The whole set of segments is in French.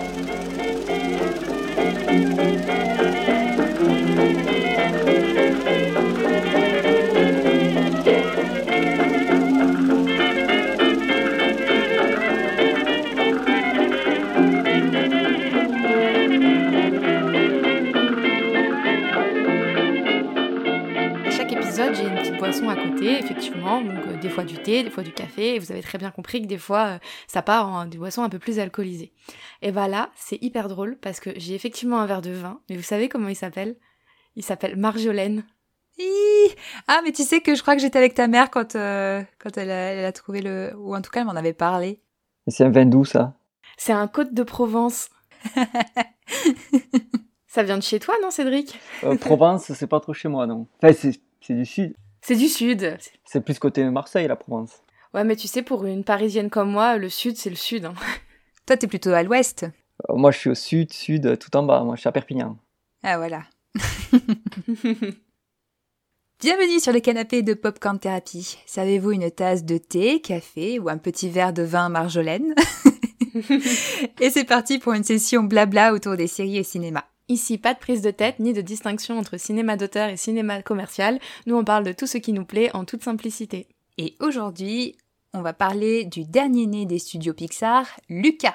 J'ai une petite boisson à côté, effectivement, donc des fois du thé, des fois du café, et vous avez très bien compris que des fois ça part en des boissons un peu plus alcoolisées. Et bah là, c'est hyper drôle parce que j'ai effectivement un verre de vin, mais vous savez comment il s'appelle ? Il s'appelle Marjolaine. Ah, mais tu sais que je crois que j'étais avec ta mère quand elle a trouvé ou en tout cas elle m'en avait parlé. Et c'est un vin d'où ça ? C'est un Côte de Provence. Ça vient de chez toi, non, Cédric ? Provence, c'est pas trop chez moi, non. Enfin, c'est du sud. C'est du sud. C'est plus côté Marseille, la Provence. Ouais, mais tu sais, pour une Parisienne comme moi, le sud, c'est le sud. Hein. Toi, t'es plutôt à l'ouest. Moi, je suis au sud, tout en bas. Moi, je suis à Perpignan. Ah, voilà. Bienvenue sur le canapé de Popcorn Therapy. Servez-vous une tasse de thé, café ou un petit verre de vin Marjolaine. Et c'est parti pour une session blabla autour des séries et cinéma. Ici, pas de prise de tête ni de distinction entre cinéma d'auteur et cinéma commercial. Nous, on parle de tout ce qui nous plaît en toute simplicité. Et aujourd'hui, on va parler du dernier né des studios Pixar, Luca.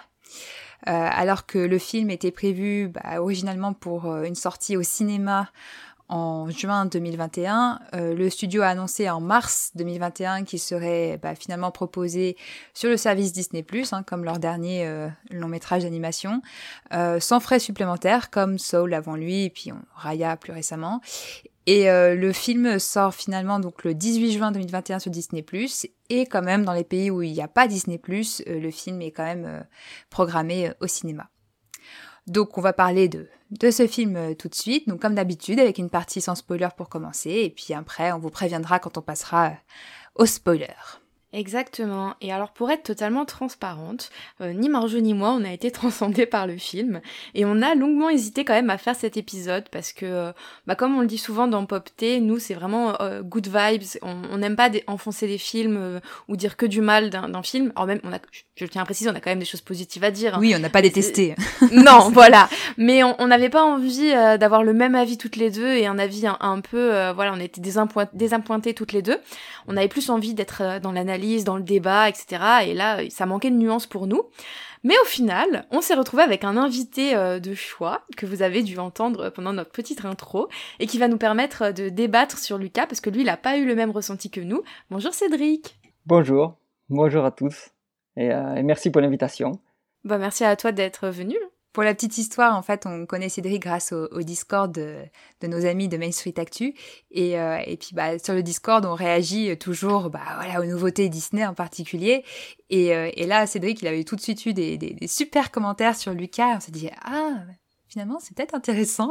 Alors que le film était prévu originalement pour une sortie au cinéma en juin 2021, le studio a annoncé en mars 2021 qu'il serait finalement proposé sur le service Disney+, comme leur dernier long métrage d'animation, sans frais supplémentaires comme Soul avant lui et puis Raya plus récemment. Et le film sort finalement donc le 18 juin 2021 sur Disney+, et quand même dans les pays où il n'y a pas Disney+, le film est quand même programmé au cinéma. Donc on va parler de ce film tout de suite, donc comme d'habitude avec une partie sans spoiler pour commencer, et puis après on vous préviendra quand on passera au spoiler. Exactement, et alors pour être totalement transparente, ni Marjo ni moi on a été transcendés par le film, et on a longuement hésité quand même à faire cet épisode, parce que comme on le dit souvent dans Popté, nous c'est vraiment good vibes, on n'aime pas enfoncer des films ou dire que du mal d'un film, alors même je tiens à préciser, on a quand même des choses positives à dire. Hein. Oui, on n'a pas détesté. Non, voilà, mais on n'avait pas envie d'avoir le même avis toutes les deux, et un avis un peu, on était désappointés toutes les deux, on avait plus envie d'être dans l'analyse, dans le débat, etc. Et là, ça manquait de nuances pour nous. Mais au final, on s'est retrouvé avec un invité de choix que vous avez dû entendre pendant notre petite intro et qui va nous permettre de débattre sur Luca parce que lui, il n'a pas eu le même ressenti que nous. Bonjour Cédric. Bonjour à tous et merci pour l'invitation. Merci à toi d'être venu. Pour la petite histoire, en fait, on connaît Cédric grâce au Discord de nos amis de Main Street Actu. Et puis, sur le Discord, on réagit toujours aux nouveautés Disney en particulier. Et là, Cédric, il avait tout de suite eu des super commentaires sur Luca. On s'est dit, finalement, c'est peut-être intéressant.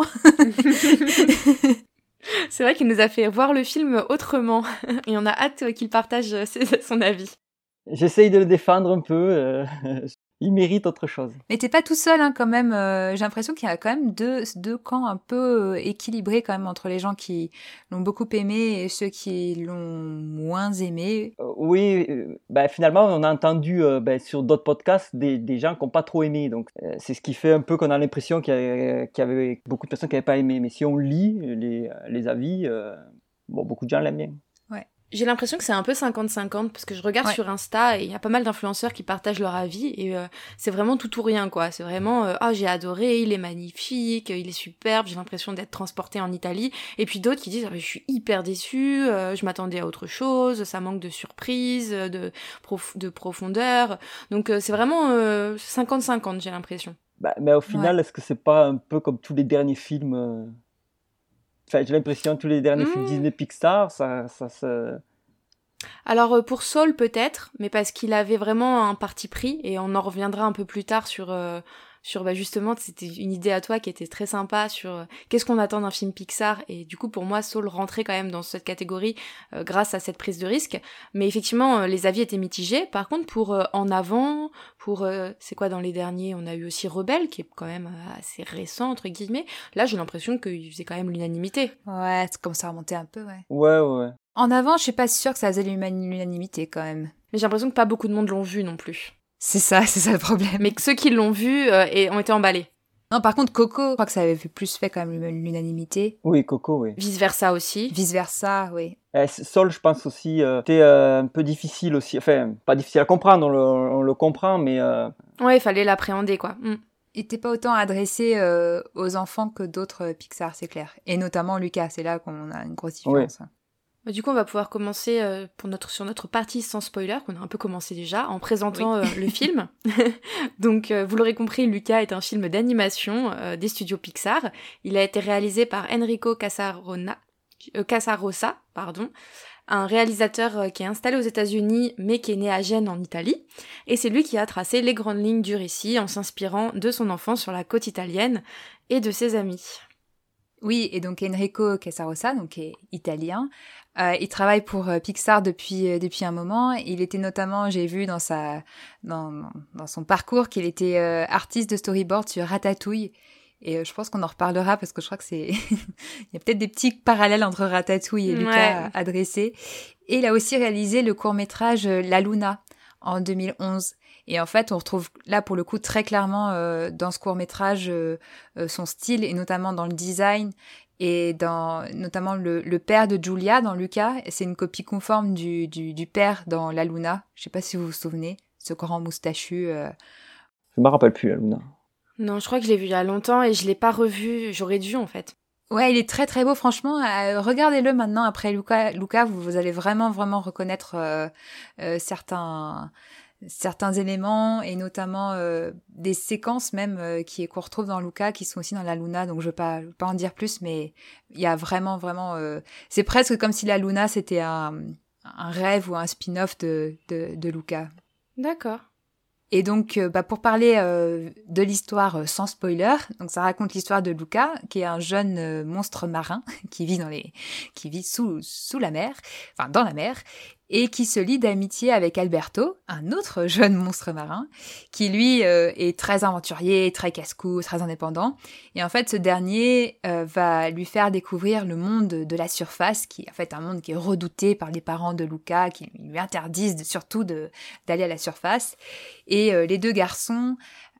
C'est vrai qu'il nous a fait voir le film autrement. Et on a hâte qu'il partage son avis. J'essaye de le défendre un peu. Il mérite autre chose. Mais t'es pas tout seul quand même. J'ai l'impression qu'il y a quand même deux camps un peu équilibrés quand même entre les gens qui l'ont beaucoup aimé et ceux qui l'ont moins aimé. Oui, finalement on a entendu sur d'autres podcasts des gens qui n'ont pas trop aimé. Donc c'est ce qui fait un peu qu'on a l'impression qu'il y avait beaucoup de personnes qui n'avaient pas aimé. Mais si on lit les avis, beaucoup de gens l'aiment bien. J'ai l'impression que c'est un peu 50-50 parce que je regarde sur Insta et il y a pas mal d'influenceurs qui partagent leur avis et c'est vraiment tout ou rien quoi. C'est vraiment j'ai adoré, il est magnifique, il est superbe, j'ai l'impression d'être transportée en Italie, et puis d'autres qui disent je suis hyper déçue, je m'attendais à autre chose, ça manque de surprise, de profondeur. Donc c'est vraiment 50-50 j'ai l'impression. Mais au final, est-ce que c'est pas un peu comme tous les derniers films j'ai l'impression que tous les derniers films Disney Pixar, ça se... Alors pour Soul peut-être, mais parce qu'il avait vraiment un parti pris, et on en reviendra un peu plus tard sur justement, c'était une idée à toi qui était très sympa sur qu'est-ce qu'on attend d'un film Pixar, et du coup pour moi Soul rentrait quand même dans cette catégorie grâce à cette prise de risque, mais effectivement les avis étaient mitigés. Par contre pour En Avant, pour c'est quoi dans les derniers, on a eu aussi Rebelle qui est quand même assez récent entre guillemets, là j'ai l'impression qu'il faisait quand même l'unanimité. Ouais, c'est comme ça remonter un peu, ouais. Ouais. En Avant, je suis pas sûre que ça faisait l'unanimité quand même. Mais j'ai l'impression que pas beaucoup de monde l'ont vu non plus. C'est ça le problème. Mais que ceux qui l'ont vu ont été emballés. Non, par contre, Coco, je crois que ça avait plus fait quand même l'unanimité. Oui, Coco, oui. Vice-versa aussi. Vice-versa, oui. Soul, je pense aussi, c'était un peu difficile aussi. Enfin, pas difficile à comprendre, on le comprend, mais... Ouais, il fallait l'appréhender, quoi. Il n'était pas autant adressé aux enfants que d'autres Pixar, c'est clair. Et notamment Lucas, c'est là qu'on a une grosse différence. Oui. Du coup, on va pouvoir commencer sur notre partie sans spoiler, qu'on a un peu commencé déjà, en présentant le film. Donc, vous l'aurez compris, Luca est un film d'animation des studios Pixar. Il a été réalisé par Enrico Casarosa, un réalisateur qui est installé aux États-Unis, mais qui est né à Gênes en Italie. Et c'est lui qui a tracé les grandes lignes du récit en s'inspirant de son enfance sur la côte italienne et de ses amis. Oui, et donc Enrico Casarosa, donc est italien. Il travaille pour Pixar depuis un moment. Il était notamment, j'ai vu dans son parcours qu'il était artiste de storyboard sur Ratatouille. Et je pense qu'on en reparlera parce que je crois que il y a peut-être des petits parallèles entre Ratatouille et Lucas à dresser. Et il a aussi réalisé le court-métrage La Luna en 2011. Et en fait, on retrouve là pour le coup très clairement dans ce court-métrage son style et notamment dans le design et dans notamment le père de Giulia dans Luca. C'est une copie conforme du père dans La Luna. Je sais pas si vous vous souvenez, ce grand moustachu. Je me rappelle plus, La Luna. Non, je crois que je l'ai vu il y a longtemps et je l'ai pas revu. J'aurais dû en fait. Ouais, il est très très beau, franchement. Regardez-le maintenant après Luca, vous allez vraiment vraiment reconnaître certains éléments et notamment des séquences même qu'on retrouve dans Luca qui sont aussi dans La Luna. Donc je veux pas en dire plus, mais il y a vraiment vraiment. C'est presque comme si La Luna c'était un rêve ou un spin-off de Luca. D'accord. Et donc, pour parler de l'histoire sans spoiler, donc ça raconte l'histoire de Luca, qui est un jeune monstre marin qui vit sous la mer, enfin dans la mer, et qui se lie d'amitié avec Alberto, un autre jeune monstre marin, qui lui est très aventurier, très casse-cou, très indépendant. Et en fait, ce dernier va lui faire découvrir le monde de la surface, qui est en fait un monde qui est redouté par les parents de Luca, qui lui interdisent surtout d'aller à la surface. Et les deux garçons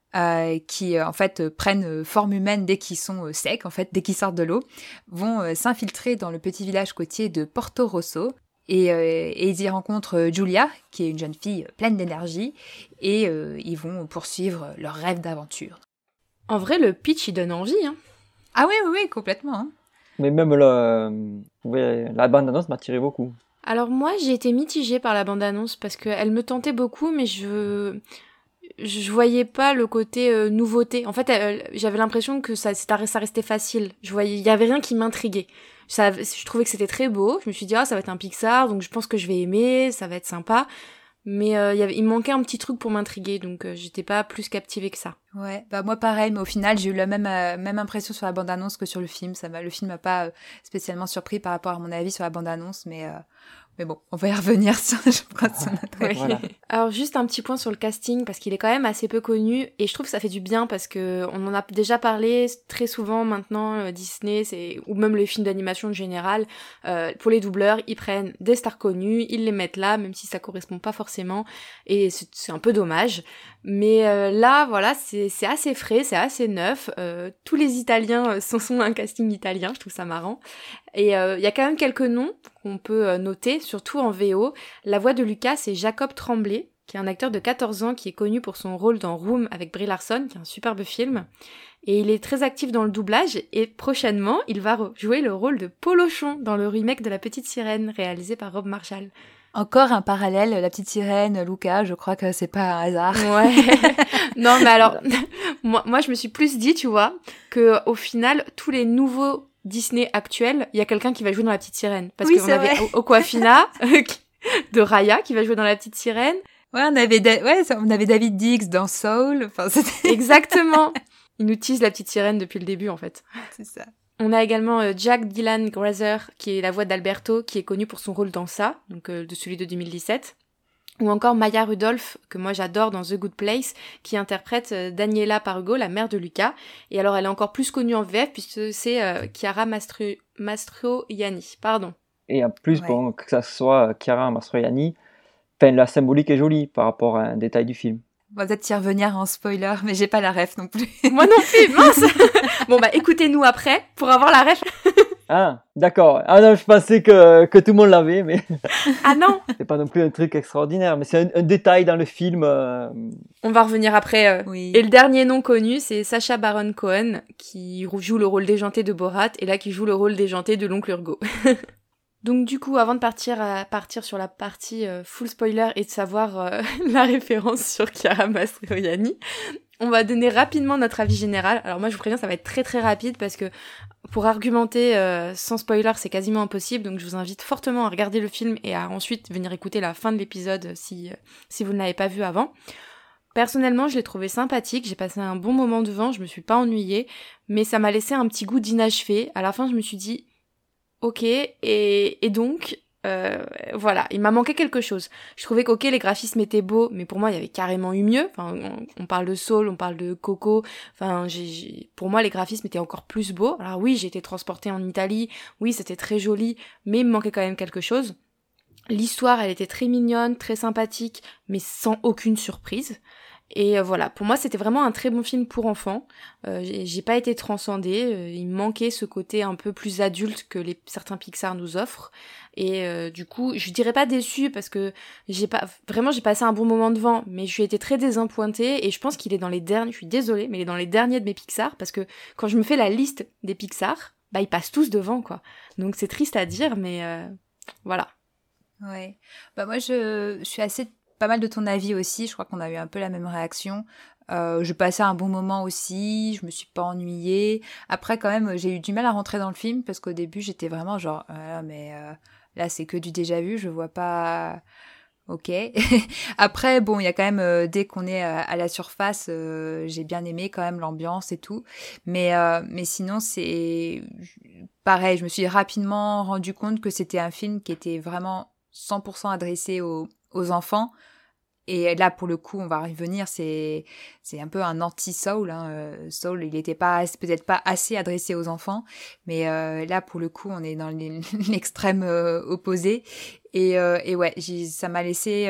qui en fait prennent forme humaine dès qu'ils sont secs, en fait dès qu'ils sortent de l'eau, vont s'infiltrer dans le petit village côtier de Porto Rosso. Et ils y rencontrent Giulia, qui est une jeune fille pleine d'énergie, et ils vont poursuivre leur rêve d'aventure. En vrai, le pitch, il donne envie, hein. Ah oui, complètement. Hein. Mais même la bande-annonce m'attirait beaucoup. Alors moi, j'ai été mitigée par la bande-annonce parce qu'elle me tentait beaucoup, mais je voyais pas le côté nouveauté. En fait, j'avais l'impression que ça restait facile. Il y avait rien qui m'intriguait. Je trouvais que c'était très beau. Je me suis dit, ça va être un Pixar, donc je pense que je vais aimer, ça va être sympa. Mais il me manquait un petit truc pour m'intriguer, donc j'étais pas plus captivée que ça. Ouais, moi pareil, mais au final, j'ai eu la même impression sur la bande-annonce que sur le film. Le film m'a pas spécialement surpris par rapport à mon avis sur la bande-annonce, mais bon, on va y revenir sur notre avis. Voilà. Alors juste un petit point sur le casting parce qu'il est quand même assez peu connu et je trouve que ça fait du bien parce que on en a déjà parlé très souvent maintenant Disney ou même les films d'animation en général pour les doubleurs ils prennent des stars connues, ils les mettent là même si ça correspond pas forcément et c'est un peu dommage mais là voilà c'est assez frais, c'est assez neuf, tous les Italiens sont un casting italien, je trouve ça marrant. Et il y a quand même quelques noms qu'on peut noter, surtout en VO. La voix de Lucas, c'est Jacob Tremblay, qui est un acteur de 14 ans qui est connu pour son rôle dans Room avec Brie Larson, qui est un superbe film. Et il est très actif dans le doublage, et prochainement, il va jouer le rôle de Polochon dans le remake de La Petite Sirène, réalisé par Rob Marshall. Encore un parallèle, La Petite Sirène, Luca, je crois que c'est pas un hasard. Ouais. Non, mais alors, moi, je me suis plus dit, tu vois, que au final, tous les nouveaux Disney actuel, il y a quelqu'un qui va jouer dans La Petite Sirène. Parce qu'on avait Awkwafina de Raya qui va jouer dans La Petite Sirène. Ouais, on avait David Diggs dans Soul. Enfin, c'était... Exactement. Il nous tease La Petite Sirène depuis le début, en fait. C'est ça. On a également Jack Dylan Grazer, qui est la voix d'Alberto, qui est connu pour son rôle dans ça, donc de celui de 2017. Ou encore Maya Rudolph, que moi j'adore dans The Good Place, qui interprète Daniela Parugo, la mère de Luca. Et alors elle est encore plus connue en VF, puisque c'est Chiara Mastroianni, pardon. Et en plus, bon, que ça soit Chiara Mastroianni, la symbolique est jolie par rapport à un détail du film. On va peut-être y revenir en spoiler, mais j'ai pas la ref non plus. Moi non plus, mince. Bon bah écoutez-nous après pour avoir la ref. Ah, d'accord. Ah non, je pensais que tout le monde l'avait, mais Ah non. c'est pas non plus un truc extraordinaire, mais c'est un détail dans le film. On va revenir après. Oui. Et le dernier nom connu, c'est Sacha Baron Cohen, qui joue le rôle déjanté de Borat, et là qui joue le rôle déjanté de l'oncle Urgo. Donc du coup, avant de partir sur la partie full spoiler et de savoir la référence sur Chiara Mastroianni, on va donner rapidement notre avis général. Alors moi, je vous préviens, ça va être très très rapide parce que pour argumenter sans spoiler, c'est quasiment impossible. Donc je vous invite fortement à regarder le film et à ensuite venir écouter la fin de l'épisode si vous ne l'avez pas vu avant. Personnellement, je l'ai trouvé sympathique, j'ai passé un bon moment devant, je me suis pas ennuyée, mais ça m'a laissé un petit goût d'inachevé. À la fin, je me suis dit, ok, et donc, voilà, il m'a manqué quelque chose. Je trouvais qu'ok, les graphismes étaient beaux, mais pour moi, il y avait carrément eu mieux. Enfin, on parle de Soul, on parle de Coco. Enfin, pour moi, les graphismes étaient encore plus beaux. Alors oui, j'ai été transportée en Italie. Oui, c'était très joli, mais il me manquait quand même quelque chose. L'histoire, elle était très mignonne, très sympathique, mais sans aucune surprise. Et voilà, pour moi c'était vraiment un très bon film pour enfants. J'ai pas été transcendée, il me manquait ce côté un peu plus adulte que certains Pixar nous offrent. Et du coup, je dirais pas déçue parce que j'ai passé un bon moment devant, mais je suis été très désappointée et je pense qu'il est dans les derniers, je suis désolée, mais il est dans les derniers de mes Pixar parce que quand je me fais la liste des Pixar, bah ils passent tous devant quoi. Donc c'est triste à dire, mais voilà. Ouais, bah moi je suis assez pas mal de ton avis aussi, je crois qu'on a eu un peu la même réaction. Je passais un bon moment aussi, je me suis pas ennuyée. Après quand même, j'ai eu du mal à rentrer dans le film parce qu'au début j'étais vraiment genre là c'est que du déjà vu, je vois pas. Ok. Après bon, il y a quand même dès qu'on est à la surface, j'ai bien aimé quand même l'ambiance et tout. Mais sinon c'est pareil, je me suis rapidement rendu compte que c'était un film qui était vraiment 100% adressé aux enfants. Et là, pour le coup, on va revenir, c'est un peu un anti-Soul. Soul, il était peut-être pas assez adressé aux enfants, mais là, pour le coup, on est dans l'extrême opposé. Et ouais, ça m'a laissé,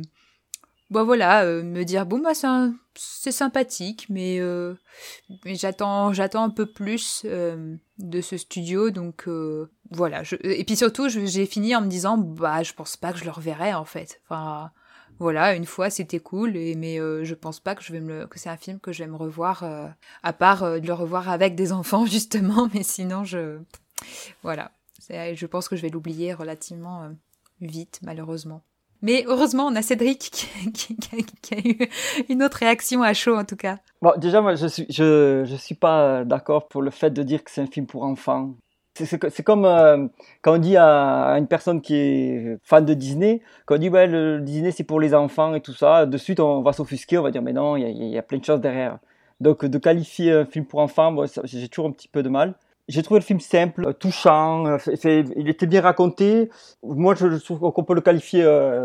me dire bon c'est sympathique, mais j'attends un peu plus de ce studio, donc voilà. Et puis surtout, j'ai fini en me disant je pense pas que je le reverrai en fait. Enfin. Voilà, une fois c'était cool, mais je pense pas que que c'est un film que je vais me revoir, à part de le revoir avec des enfants justement, mais sinon voilà, je pense que je vais l'oublier relativement vite malheureusement. Mais heureusement on a Cédric qui a eu une autre réaction à chaud en tout cas. Bon, déjà moi je suis pas d'accord pour le fait de dire que c'est un film pour enfants. C'est comme quand on dit à une personne qui est fan de Disney, quand on dit le Disney c'est pour les enfants et tout ça, de suite on va s'offusquer, on va dire mais non, il y a plein de choses derrière. Donc de qualifier un film pour enfants, moi, j'ai toujours un petit peu de mal. J'ai trouvé le film simple, touchant, il était bien raconté. Moi je trouve qu'on peut le qualifier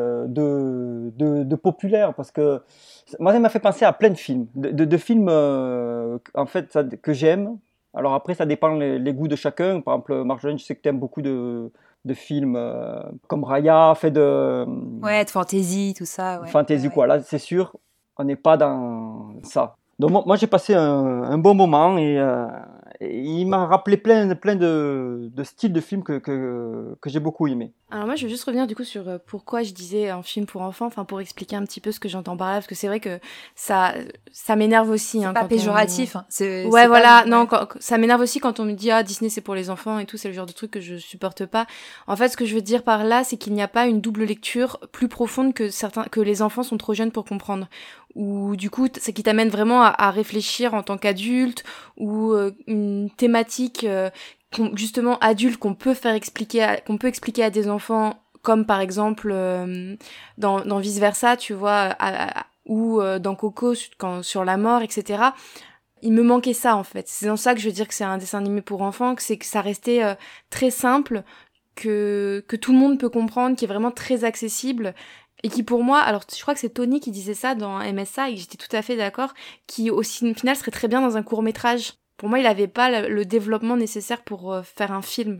de populaire parce que moi ça m'a fait penser à plein de films, de films en fait que j'aime. Alors après, ça dépend les goûts de chacun. Par exemple, Marjolaine, je sais que tu aimes beaucoup de films comme Raya, fait de... Ouais, de fantasy, tout ça. Ouais. Fantasy, ouais. quoi. Là, c'est sûr, on n'est pas dans ça. Donc moi j'ai passé un bon moment et il m'a rappelé plein de styles de films que j'ai beaucoup aimé. Alors moi je veux juste revenir du coup sur pourquoi je disais un film pour enfants, enfin pour expliquer un petit peu ce que j'entends par là, parce que c'est vrai que ça m'énerve aussi. C'est pas péjoratif. Ouais voilà, non, ça m'énerve aussi quand on me dit Disney c'est pour les enfants et tout, c'est le genre de truc que je supporte pas. En fait ce que je veux dire par là c'est qu'il n'y a pas une double lecture plus profonde que les enfants sont trop jeunes pour comprendre. Ou du coup c'est qui t'amène vraiment à réfléchir en tant qu'adulte, ou une thématique justement adulte qu'on peut expliquer à des enfants, comme par exemple dans Vice Versa, tu vois, ou dans Coco sur la mort, etc. Il me manquait ça en fait. C'est dans ça que je veux dire que c'est un dessin animé pour enfants, que ça restait très simple, que tout le monde peut comprendre, qui est vraiment très accessible. Et qui pour moi, alors je crois que c'est Tony qui disait ça dans MSA, et j'étais tout à fait d'accord, qui au final serait très bien dans un court-métrage. Pour moi, il avait pas le développement nécessaire pour faire un film.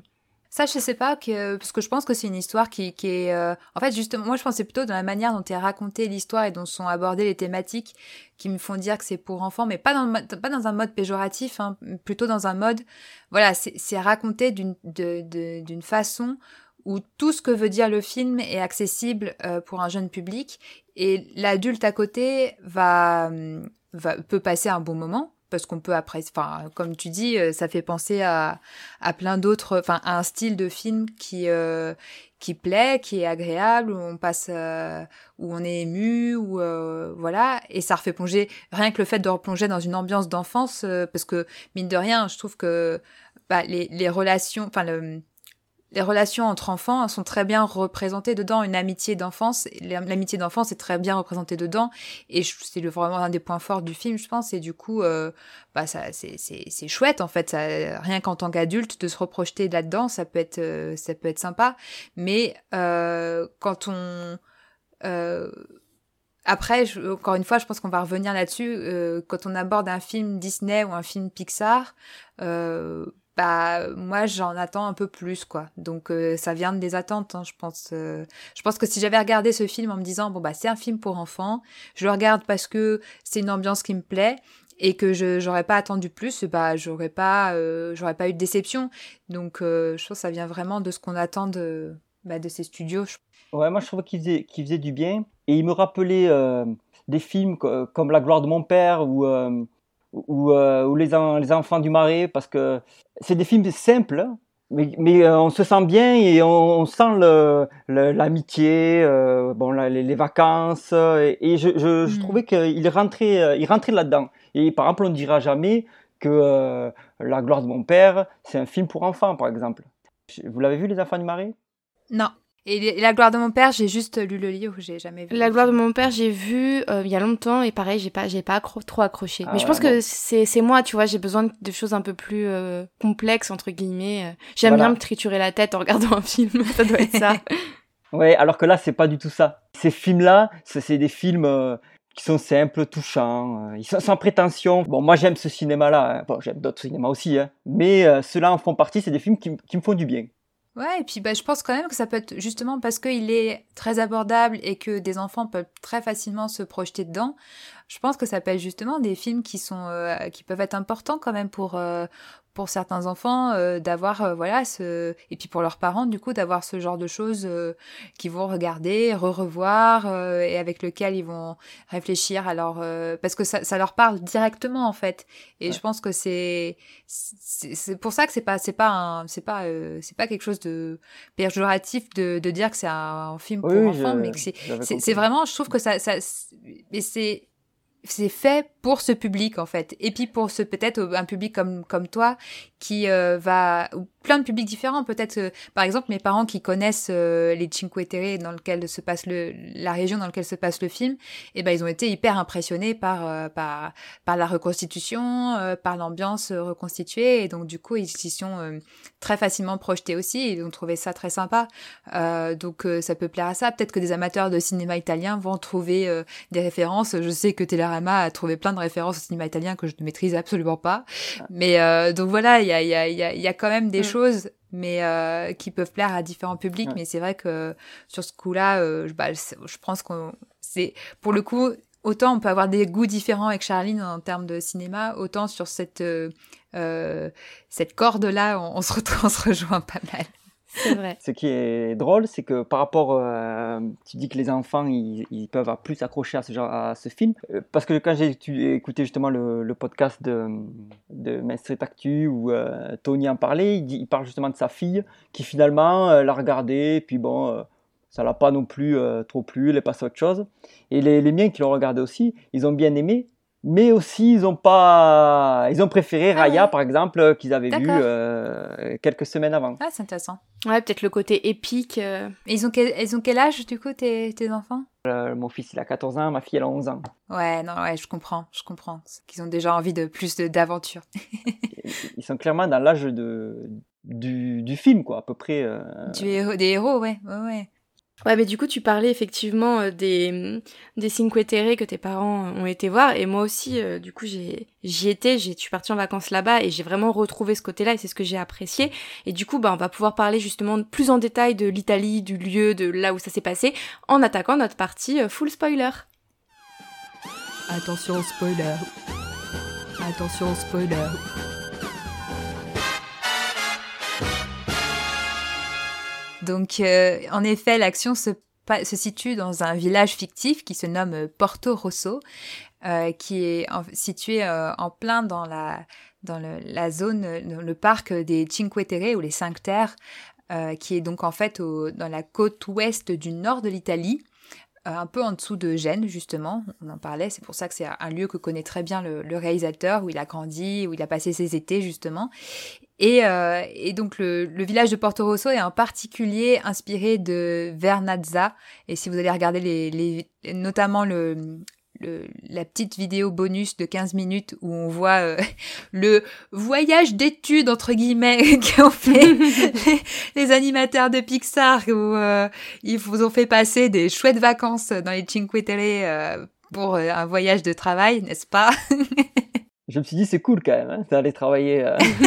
Ça, je sais pas, parce que je pense que c'est une histoire qui est... En fait, justement, moi, je pensais plutôt dans la manière dont est racontée l'histoire et dont sont abordées les thématiques qui me font dire que c'est pour enfants, mais pas dans un mode péjoratif, hein, plutôt dans un mode... Voilà, c'est raconté d'une façon où tout ce que veut dire le film est accessible pour un jeune public, et l'adulte à côté peut passer un bon moment, parce qu'on peut après, enfin, comme tu dis, ça fait penser à plein d'autres, enfin, à un style de film qui plaît, qui est agréable, où on passe, où on est ému, où voilà, et ça refait plonger, rien que le fait de replonger dans une ambiance d'enfance, parce que mine de rien, je trouve que les relations, enfin les relations entre enfants sont très bien représentées dedans. Une amitié d'enfance, l'amitié d'enfance est très bien représentée dedans, et c'est vraiment un des points forts du film, je pense. Et du coup, ça, c'est chouette en fait. Ça, rien qu'en tant qu'adulte, de se reprojeter là-dedans, ça peut être sympa. Mais quand on après, encore une fois, je pense qu'on va revenir là-dessus. Quand on aborde un film Disney ou un film Pixar, moi j'en attends un peu plus, quoi. Donc ça vient des attentes, hein, je pense. Je pense que si j'avais regardé ce film en me disant c'est un film pour enfants, je le regarde parce que c'est une ambiance qui me plaît et que j'aurais pas attendu plus, j'aurais pas eu de déception. Donc je pense que ça vient vraiment de ce qu'on attend de ces studios. Ouais, moi je trouvais qu'il faisait du bien, et il me rappelait des films comme La gloire de mon père ou les enfants du Marais, parce que c'est des films simples, mais on se sent bien, et on sent l'amitié, les vacances, et je trouvais qu'il rentrait là-dedans. Et par exemple, on ne dira jamais que La gloire de mon père, c'est un film pour enfants, par exemple. Vous l'avez vu, Les enfants du Marais? Non. Et La gloire de mon père, j'ai juste lu le livre, j'ai jamais vu. La gloire de mon père, j'ai vu il y a longtemps, et pareil, j'ai pas trop accroché. Mais je pense que c'est moi, tu vois, j'ai besoin de choses un peu plus complexes, entre guillemets. J'aime bien me triturer la tête en regardant un film, ça doit être ça. Ouais, alors que là, c'est pas du tout ça. Ces films-là, c'est des films qui sont simples, touchants, ils sont sans prétention. Bon, moi, j'aime ce cinéma-là, hein. Bon, j'aime d'autres cinémas aussi, hein. Mais ceux-là en font partie, c'est des films qui me font du bien. Ouais, et puis je pense quand même que ça peut être justement parce qu'il est très abordable et que des enfants peuvent très facilement se projeter dedans. Je pense que ça peut être justement des films qui peuvent être importants quand même pour certains enfants, d'avoir et puis pour leurs parents du coup d'avoir ce genre de choses qu'ils vont regarder, revoir, et avec lequel ils vont réfléchir parce que ça leur parle directement en fait. Et je pense que c'est pour ça que c'est pas quelque chose de péjoratif de dire que c'est un film pour enfants, mais que c'est vraiment, je trouve que mais c'est fait pour ce public en fait, et puis pour peut-être un public comme toi qui ou plein de publics différents peut-être, par exemple mes parents qui connaissent les Cinque Terre dans lequel se passe la région dans laquelle se passe le film, et ils ont été hyper impressionnés par la reconstitution, par l'ambiance reconstituée, et donc du coup ils s'y sont très facilement projetés aussi, ils ont trouvé ça très sympa, donc ça peut plaire à ça. Peut-être que des amateurs de cinéma italien vont trouver des références. Je sais que Télérama a trouvé plein de références au cinéma italien que je ne maîtrise absolument pas, mais donc voilà, il y a quand même des choses, mais qui peuvent plaire à différents publics. Mais c'est vrai que sur ce coup-là, je pense qu'on c'est pour le coup, autant on peut avoir des goûts différents avec Charline en termes de cinéma, autant sur cette corde-là, on se rejoint pas mal. C'est vrai. Ce qui est drôle, c'est que par rapport, tu dis que les enfants, ils peuvent plus accrocher à ce film, parce que quand j'ai écouté justement le podcast de Main Street Actu où Tony en parlait, il parle justement de sa fille qui finalement l'a regardé, et puis bon, ça l'a pas non plus trop plu, elle est passée à autre chose. Et les miens qui l'ont regardé aussi, ils ont bien aimé. Mais aussi, ils ont préféré Raya, par exemple, qu'ils avaient vu quelques semaines avant. Ah, c'est intéressant. Ouais, peut-être le côté épique. Et ils ont quel âge, du coup, tes enfants? Mon fils, il a 14 ans, ma fille, elle a 11 ans. Ouais, non, ouais, je comprends. Qu'ils ont déjà envie de plus d'aventure. Ils sont clairement dans l'âge du film, quoi, à peu près. Des héros, ouais. Ouais, mais du coup, tu parlais effectivement des Cinque Terre que tes parents ont été voir, et moi aussi, du coup, j'y étais, je suis partie en vacances là-bas, et j'ai vraiment retrouvé ce côté-là, et c'est ce que j'ai apprécié. Et du coup, on va pouvoir parler justement plus en détail de l'Italie, du lieu, de là où ça s'est passé, en attaquant notre partie full spoiler. Attention spoiler. Attention spoiler. Donc, en effet, l'action se situe dans un village fictif qui se nomme Porto Rosso, qui est situé en plein dans la zone, dans le parc des Cinque Terre ou les Cinq Terres, qui est donc en fait dans la côte ouest du nord de l'Italie, un peu en dessous de Gênes, justement, on en parlait, c'est pour ça que c'est un lieu que connaît très bien le réalisateur, où il a grandi, où il a passé ses étés, justement. Et donc le village de Porto Rosso est en particulier inspiré de Vernazza, et si vous allez regarder notamment la petite vidéo bonus de 15 minutes où on voit le voyage d'études entre guillemets qu'ont fait les animateurs de Pixar, où ils vous ont fait passer des chouettes vacances dans les Cinque Terre pour un voyage de travail, n'est-ce pas? Je me suis dit c'est cool quand même hein, d'aller travailler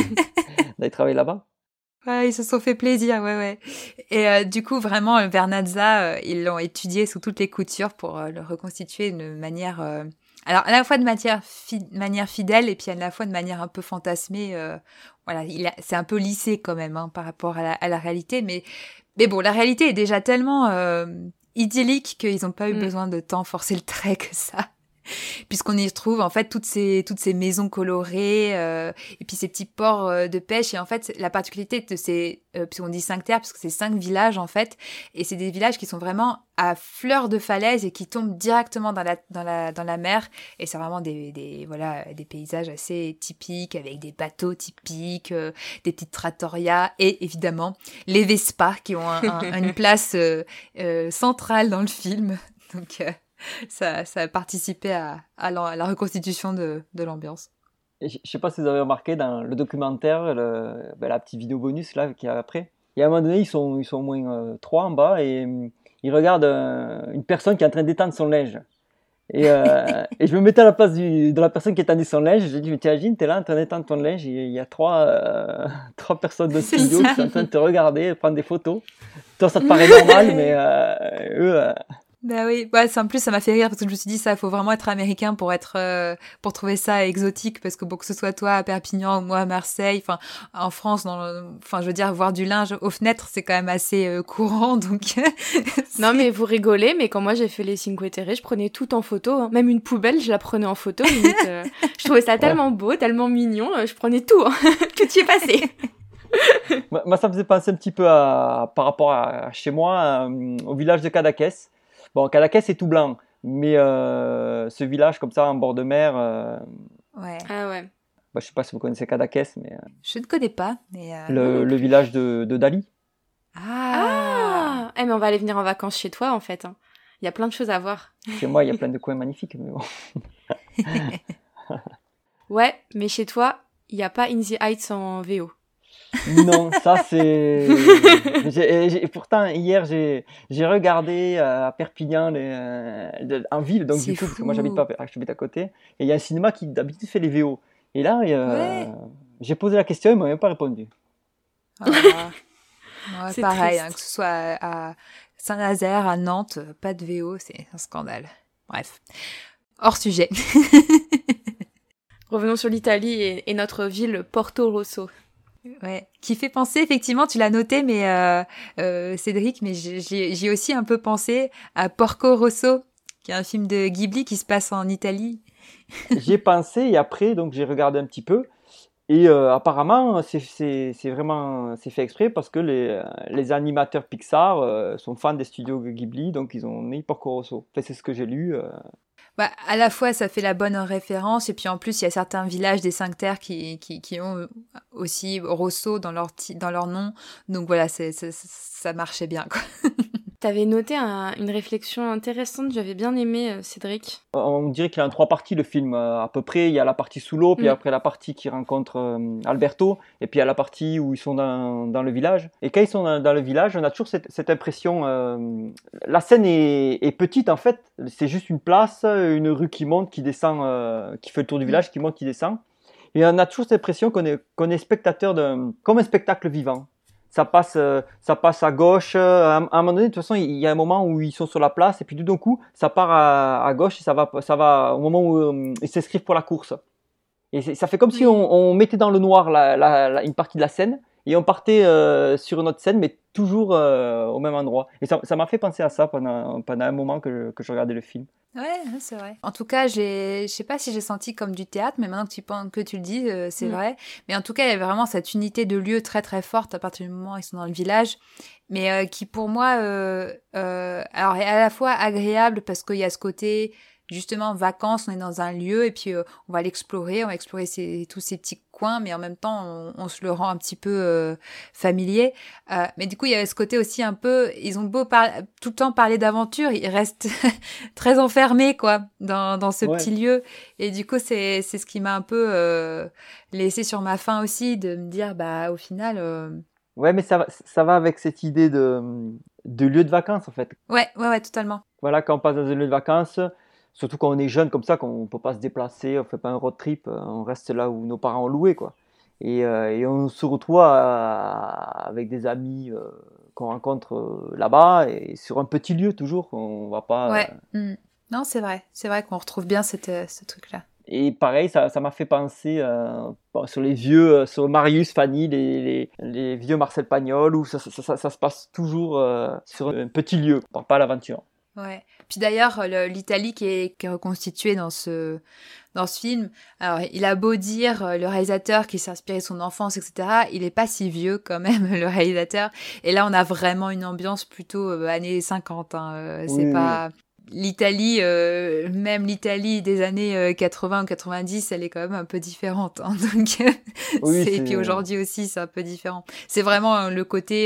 là-bas. Ouais, ils se sont fait plaisir, ouais. Et du coup, vraiment, Vernazza, ils l'ont étudié sous toutes les coutures pour le reconstituer d'une manière... alors, à la fois de manière fidèle et puis à la fois de manière un peu fantasmée. Voilà, c'est un peu lissé quand même hein, par rapport à la réalité. Mais bon, la réalité est déjà tellement idyllique qu'ils n'ont pas eu besoin de tant forcer le trait que ça. Puisqu'on y retrouve en fait toutes ces maisons colorées et puis ces petits ports de pêche. Et en fait la particularité de ces puisqu'on dit 5 terres parce que c'est 5 villages en fait, et c'est des villages qui sont vraiment à fleur de falaise et qui tombent directement dans la mer, et c'est vraiment des paysages assez typiques avec des bateaux typiques, des petites trattorias et évidemment les Vespas qui ont une place centrale dans le film. Donc ça a participé à la reconstitution de l'ambiance. Et je ne sais pas si vous avez remarqué dans le documentaire, la petite vidéo bonus là qu'il y a après. Il y a un moment donné, ils sont au moins 3 en bas et ils regardent une personne qui est en train d'étendre son linge. Et je me mettais à la place de la personne qui étendait son linge. J'ai dit, mais t'imagines, t'es là en train d'étendre ton linge. Il y a trois personnes de studio qui sont en train de te regarder, prendre des photos. Toi, ça te paraît normal, mais eux... Ben oui, ouais, en plus ça m'a fait rire parce que je me suis dit ça, faut vraiment être américain pour pour trouver ça exotique, parce que bon, que ce soit toi à Perpignan ou moi à Marseille, enfin en France, je veux dire, voir du linge aux fenêtres c'est quand même assez courant, donc. Non mais vous rigolez, mais quand moi j'ai fait les Cinque Terre, je prenais tout en photo, hein. Même une poubelle je la prenais en photo, limite, je trouvais ça tellement beau, tellement mignon, je prenais tout, hein. Tout y est passé. Moi ça me faisait penser un petit peu par rapport à chez moi, au village de Cadaqués. Bon, Cadaqués c'est tout blanc, mais ce village comme ça en bord de mer. Ouais. Ah ouais. Bah, je sais pas si vous connaissez Cadaqués, mais. Je ne connais pas, mais. Le village de Dali. Ah. Mais on va aller venir en vacances chez toi en fait. Hein. Il y a plein de choses à voir. Chez moi, il y a plein de coins magnifiques, mais bon. Ouais, mais chez toi, il n'y a pas In the Heights en VO. Non, ça c'est. Pourtant, hier, j'ai regardé à Perpignan en ville, donc du coup, parce que moi j'habite à côté, et il y a un cinéma qui d'habitude fait les VO. Et là, j'ai posé la question, ils m'ont même pas répondu. C'est pareil, hein, que ce soit à Saint-Nazaire, à Nantes, pas de VO, c'est un scandale. Bref, hors sujet. Revenons sur l'Italie et notre ville Porto Rosso. Ouais, qui fait penser, effectivement, tu l'as noté, mais Cédric, mais j'ai aussi un peu pensé à Porco Rosso, qui est un film de Ghibli qui se passe en Italie. J'y ai pensé et après, donc j'ai regardé un petit peu. Et apparemment, c'est fait exprès parce que les animateurs Pixar sont fans des studios Ghibli, donc ils ont mis Porco Rosso. Enfin, c'est ce que j'ai lu. Bah, à la fois, ça fait la bonne référence, et puis en plus, il y a certains villages des Cinq Terres qui ont aussi Rosso dans leur nom. Donc voilà, ça marchait bien, quoi. T'avais noté une réflexion intéressante, j'avais bien aimé, Cédric. On dirait qu'il est en 3 parties le film, à peu près. Il y a la partie sous l'eau, puis après la partie qui rencontre Alberto, et puis il y a la partie où ils sont dans le village. Et quand ils sont dans le village, on a toujours cette impression... la scène est petite en fait, c'est juste une place, une rue qui monte, qui descend, qui fait le tour du village, qui monte, qui descend. Et on a toujours cette impression qu'on est spectateur comme un spectacle vivant. Ça passe à gauche. À un moment donné, de toute façon, il y a un moment où ils sont sur la place et puis tout d'un coup, ça part à gauche et ça va au moment où ils s'inscrivent pour la course. Et ça fait comme si on mettait dans le noir une partie de la scène et on partait sur une autre scène, mais toujours au même endroit. Et ça m'a fait penser à ça pendant un moment que je regardais le film. Ouais, c'est vrai. En tout cas, je sais pas si j'ai senti comme du théâtre, mais maintenant que tu le dis, c'est vrai. Mais en tout cas, il y avait vraiment cette unité de lieu très très forte à partir du moment où ils sont dans le village, mais qui pour moi, alors est à la fois agréable parce qu'il y a ce côté justement vacances, on est dans un lieu et puis on va l'explorer, tous ces petits coins, mais en même temps on se le rend un petit peu familier. Mais du coup il y avait ce côté aussi un peu, ils ont beau tout le temps parler d'aventure, ils restent très enfermés quoi dans ce petit lieu. Et du coup c'est ce qui m'a un peu laissé sur ma faim aussi, de me dire bah au final. Ouais, mais ça va avec cette idée de lieu de vacances en fait. Ouais, totalement. Voilà, quand on passe dans un lieu de vacances. Surtout quand on est jeune comme ça, qu'on ne peut pas se déplacer, on ne fait pas un road trip, on reste là où nos parents ont loué, quoi. Et on se retrouve avec des amis qu'on rencontre là-bas, et sur un petit lieu toujours, on va pas... Ouais, non, c'est vrai qu'on retrouve bien ce truc-là. Et pareil, ça m'a fait penser sur les vieux, sur Marius, Fanny, les vieux Marcel Pagnol, où ça se passe toujours sur un petit lieu, on part pas à l'aventure. Ouais. Puis d'ailleurs, l'Italie qui est reconstituée dans ce film, alors il a beau dire le réalisateur qui s'est inspiré de son enfance, etc., il est pas si vieux quand même, le réalisateur. Et là, on a vraiment une ambiance plutôt années 50. C'est pas... L'Italie, même l'Italie des années 80 ou 90, elle est quand même un peu différente. Hein, donc, et puis aujourd'hui aussi, c'est un peu différent. C'est vraiment le côté...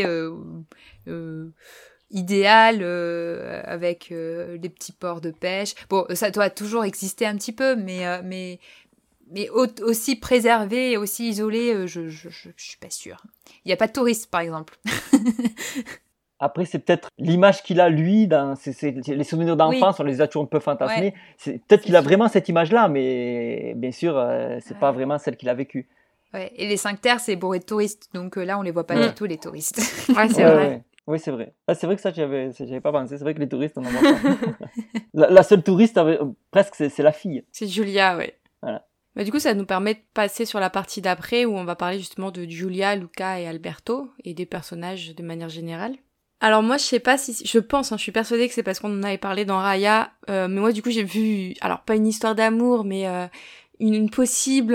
idéal avec des petits ports de pêche. Bon, ça doit toujours exister un petit peu, mais aussi préservé et aussi isolé, je suis pas sûre. Il y a pas de touristes, par exemple. Après, c'est peut-être l'image qu'il a, lui, les souvenirs d'enfance, on les a toujours un peu fantasmés. Ouais. Peut-être qu'il a vraiment cette image-là, mais bien sûr, c'est pas vraiment celle qu'il a vécue. Ouais. Et les 5 terres, c'est bourré de touristes, donc là, on les voit pas du tout, les touristes. Ouais, c'est vrai. Ouais. Oui, c'est vrai. Ah, c'est vrai que ça, j'avais pas pensé. C'est vrai que les touristes, on en voit pas. la seule touriste, presque, c'est la fille. C'est Giulia, ouais. Voilà. Bah, du coup, ça nous permet de passer sur la partie d'après où on va parler justement de Giulia, Luca et Alberto et des personnages de manière générale. Alors moi, je sais pas si... Je pense, je suis persuadée que c'est parce qu'on en avait parlé dans Raya, mais moi, du coup, j'ai vu... Alors, pas une histoire d'amour, mais... une possible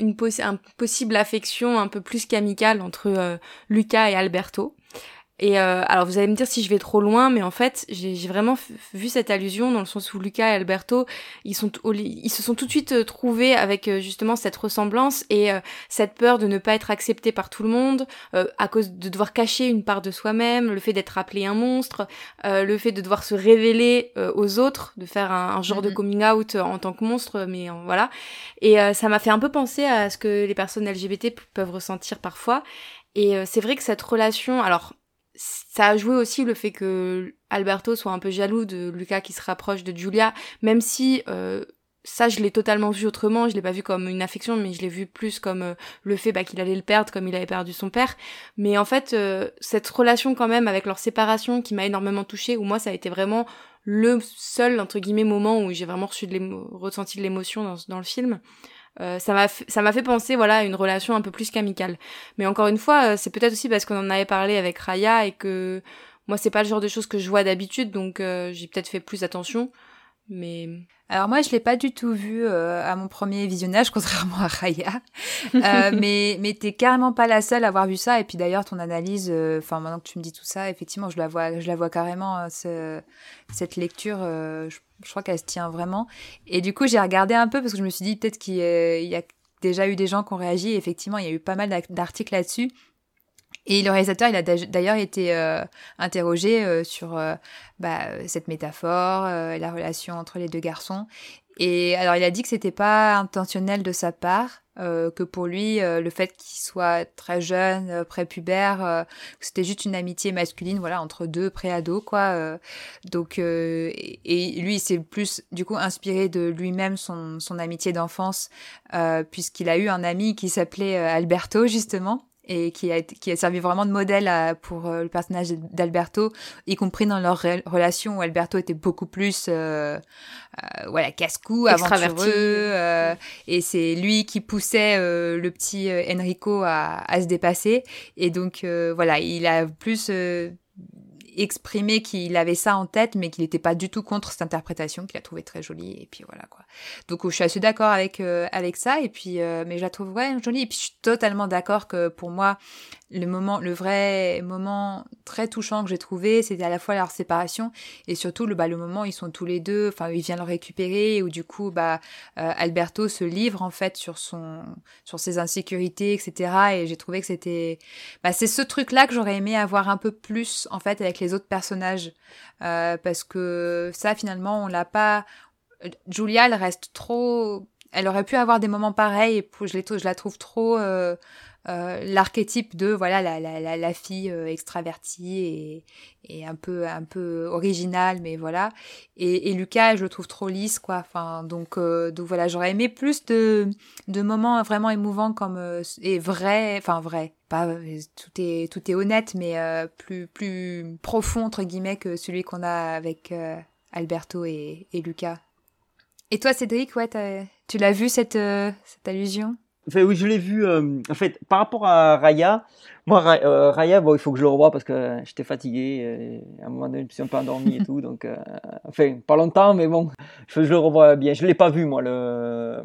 affection un peu plus qu'amicale entre Luca et Alberto. Et alors vous allez me dire si je vais trop loin, mais en fait j'ai vraiment vu cette allusion dans le sens où Luca et Alberto ils se sont tout de suite trouvés avec justement cette ressemblance et cette peur de ne pas être accepté par tout le monde à cause de devoir cacher une part de soi-même, le fait d'être appelé un monstre, le fait de devoir se révéler aux autres, de faire un genre de coming out en tant que monstre, mais voilà. Et ça m'a fait un peu penser à ce que les personnes LGBT peuvent ressentir parfois. Et c'est vrai que cette relation, alors ça a joué aussi le fait que Alberto soit un peu jaloux de Luca qui se rapproche de Giulia, même si ça je l'ai totalement vu autrement, je l'ai pas vu comme une affection, mais je l'ai vu plus comme le fait qu'il allait le perdre comme il avait perdu son père. Mais en fait, cette relation quand même avec leur séparation qui m'a énormément touchée, où moi ça a été vraiment le seul, entre guillemets, moment où j'ai vraiment ressenti de l'émotion dans le film. Ça m'a fait penser à une relation un peu plus qu'amicale. Mais encore une fois, c'est peut-être aussi parce qu'on en avait parlé avec Raya et que moi c'est pas le genre de choses que je vois d'habitude, donc j'ai peut-être fait plus attention. Mais alors moi je l'ai pas du tout vu à mon premier visionnage, contrairement à Raya. Mais t'es carrément pas la seule à avoir vu ça. Et puis d'ailleurs ton analyse, maintenant que tu me dis tout ça, effectivement je la vois carrément cette lecture. Je crois qu'elle se tient vraiment. Et du coup j'ai regardé un peu parce que je me suis dit peut-être qu'il y a déjà eu des gens qui ont réagi. Et effectivement il y a eu pas mal d'articles là-dessus. Et le réalisateur, il a d'ailleurs été interrogé sur cette métaphore, la relation entre les deux garçons. Et alors, il a dit que c'était pas intentionnel de sa part, que pour lui, le fait qu'il soit très jeune, prépubère, c'était juste une amitié masculine, voilà, entre deux pré-ados, quoi. Donc, et lui, il s'est plus, du coup, inspiré de lui-même son amitié d'enfance, puisqu'il a eu un ami qui s'appelait Alberto, justement. Et qui a servi vraiment de modèle pour le personnage d'Alberto, y compris dans leur relation où Alberto était beaucoup plus casse-cou, aventureux, et c'est lui qui poussait le petit Enrico à se dépasser, et donc il a plus exprimé qu'il avait ça en tête, mais qu'il n'était pas du tout contre cette interprétation, qu'il a trouvé très jolie, et puis voilà, quoi. Donc je suis assez d'accord avec ça, et puis mais je la trouve jolie, et puis je suis totalement d'accord que pour moi le vrai moment très touchant que j'ai trouvé, c'était à la fois leur séparation et surtout le moment où ils sont tous les deux, enfin il vient le récupérer, où du coup Alberto se livre en fait sur ses insécurités, etc. Et j'ai trouvé que c'était c'est ce truc là que j'aurais aimé avoir un peu plus en fait avec les autres personnages, parce que ça finalement on l'a pas. Julia, elle reste trop. Elle aurait pu avoir des moments pareils, et je la trouve trop l'archétype de la fille extravertie et un peu originale, mais voilà. Et Lucas, je le trouve trop lisse, quoi. Enfin, donc voilà, j'aurais aimé plus de moments vraiment émouvants comme et vrai, pas tout est honnête, mais plus profond entre guillemets que celui qu'on a avec Alberto et Lucas. Et toi, Cédric, tu l'as vu cette allusion? Enfin, oui, je l'ai vu. En fait, par rapport à Raya, moi, Raya, il faut que je le revoie parce que j'étais fatigué. À un moment donné, je me suis un peu endormi et tout. Donc, pas longtemps, mais bon, je le revois bien. Je l'ai pas vu, moi, la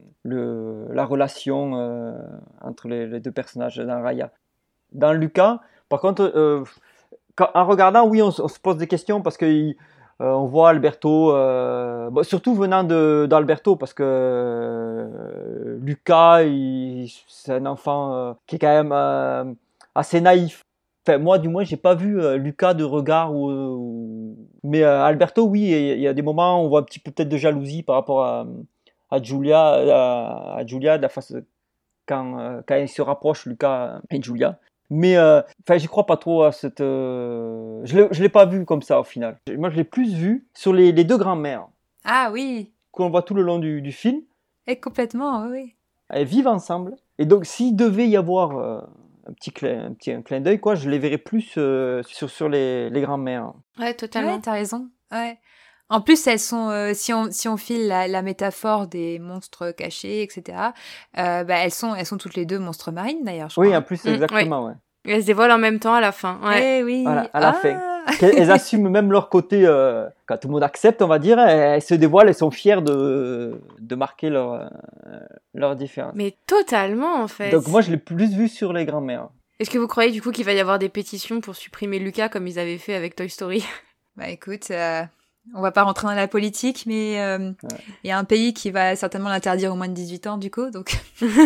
relation entre les deux personnages dans Raya. Dans Lucas, par contre, en regardant, oui, on se pose des questions parce que on voit Alberto, surtout venant d'Alberto, parce que Lucas, c'est un enfant qui est quand même assez naïf. Enfin, moi, du moins, j'ai pas vu Lucas de regard mais Alberto, oui, il y a des moments où on voit un petit peu peut-être de jalousie par rapport à Julia, de la face quand il se rapproche, Lucas et Julia. Mais j'y crois pas trop à cette. Je l'ai pas vu comme ça au final. Moi, je l'ai plus vu sur les deux grands-mères. Ah oui. Qu'on voit tout le long du film. Et complètement, oui. Elles vivent ensemble. Et donc, s'il devait y avoir un clin d'œil, quoi, je les verrais plus sur les grands-mères. Ouais, totalement. Ouais, t'as raison. Ouais. En plus, elles sont, si on file la métaphore des monstres cachés, etc., elles sont toutes les deux monstres marines, d'ailleurs, je crois. Oui, en plus, exactement, ouais. Elles se dévoilent en même temps à la fin. Ouais. Eh oui. Voilà, à la fin. Elles assument même leur côté, quand tout le monde accepte, on va dire, elles se dévoilent, elles sont fières de marquer leur différence. Mais totalement, en fait. Donc moi, je l'ai plus vu sur les grands-mères. Est-ce que vous croyez, du coup, qu'il va y avoir des pétitions pour supprimer Lucas, comme ils avaient fait avec Toy Story ? Écoute, on va pas rentrer dans la politique, mais il y a un pays qui va certainement l'interdire aux moins de 18 ans, du coup, donc...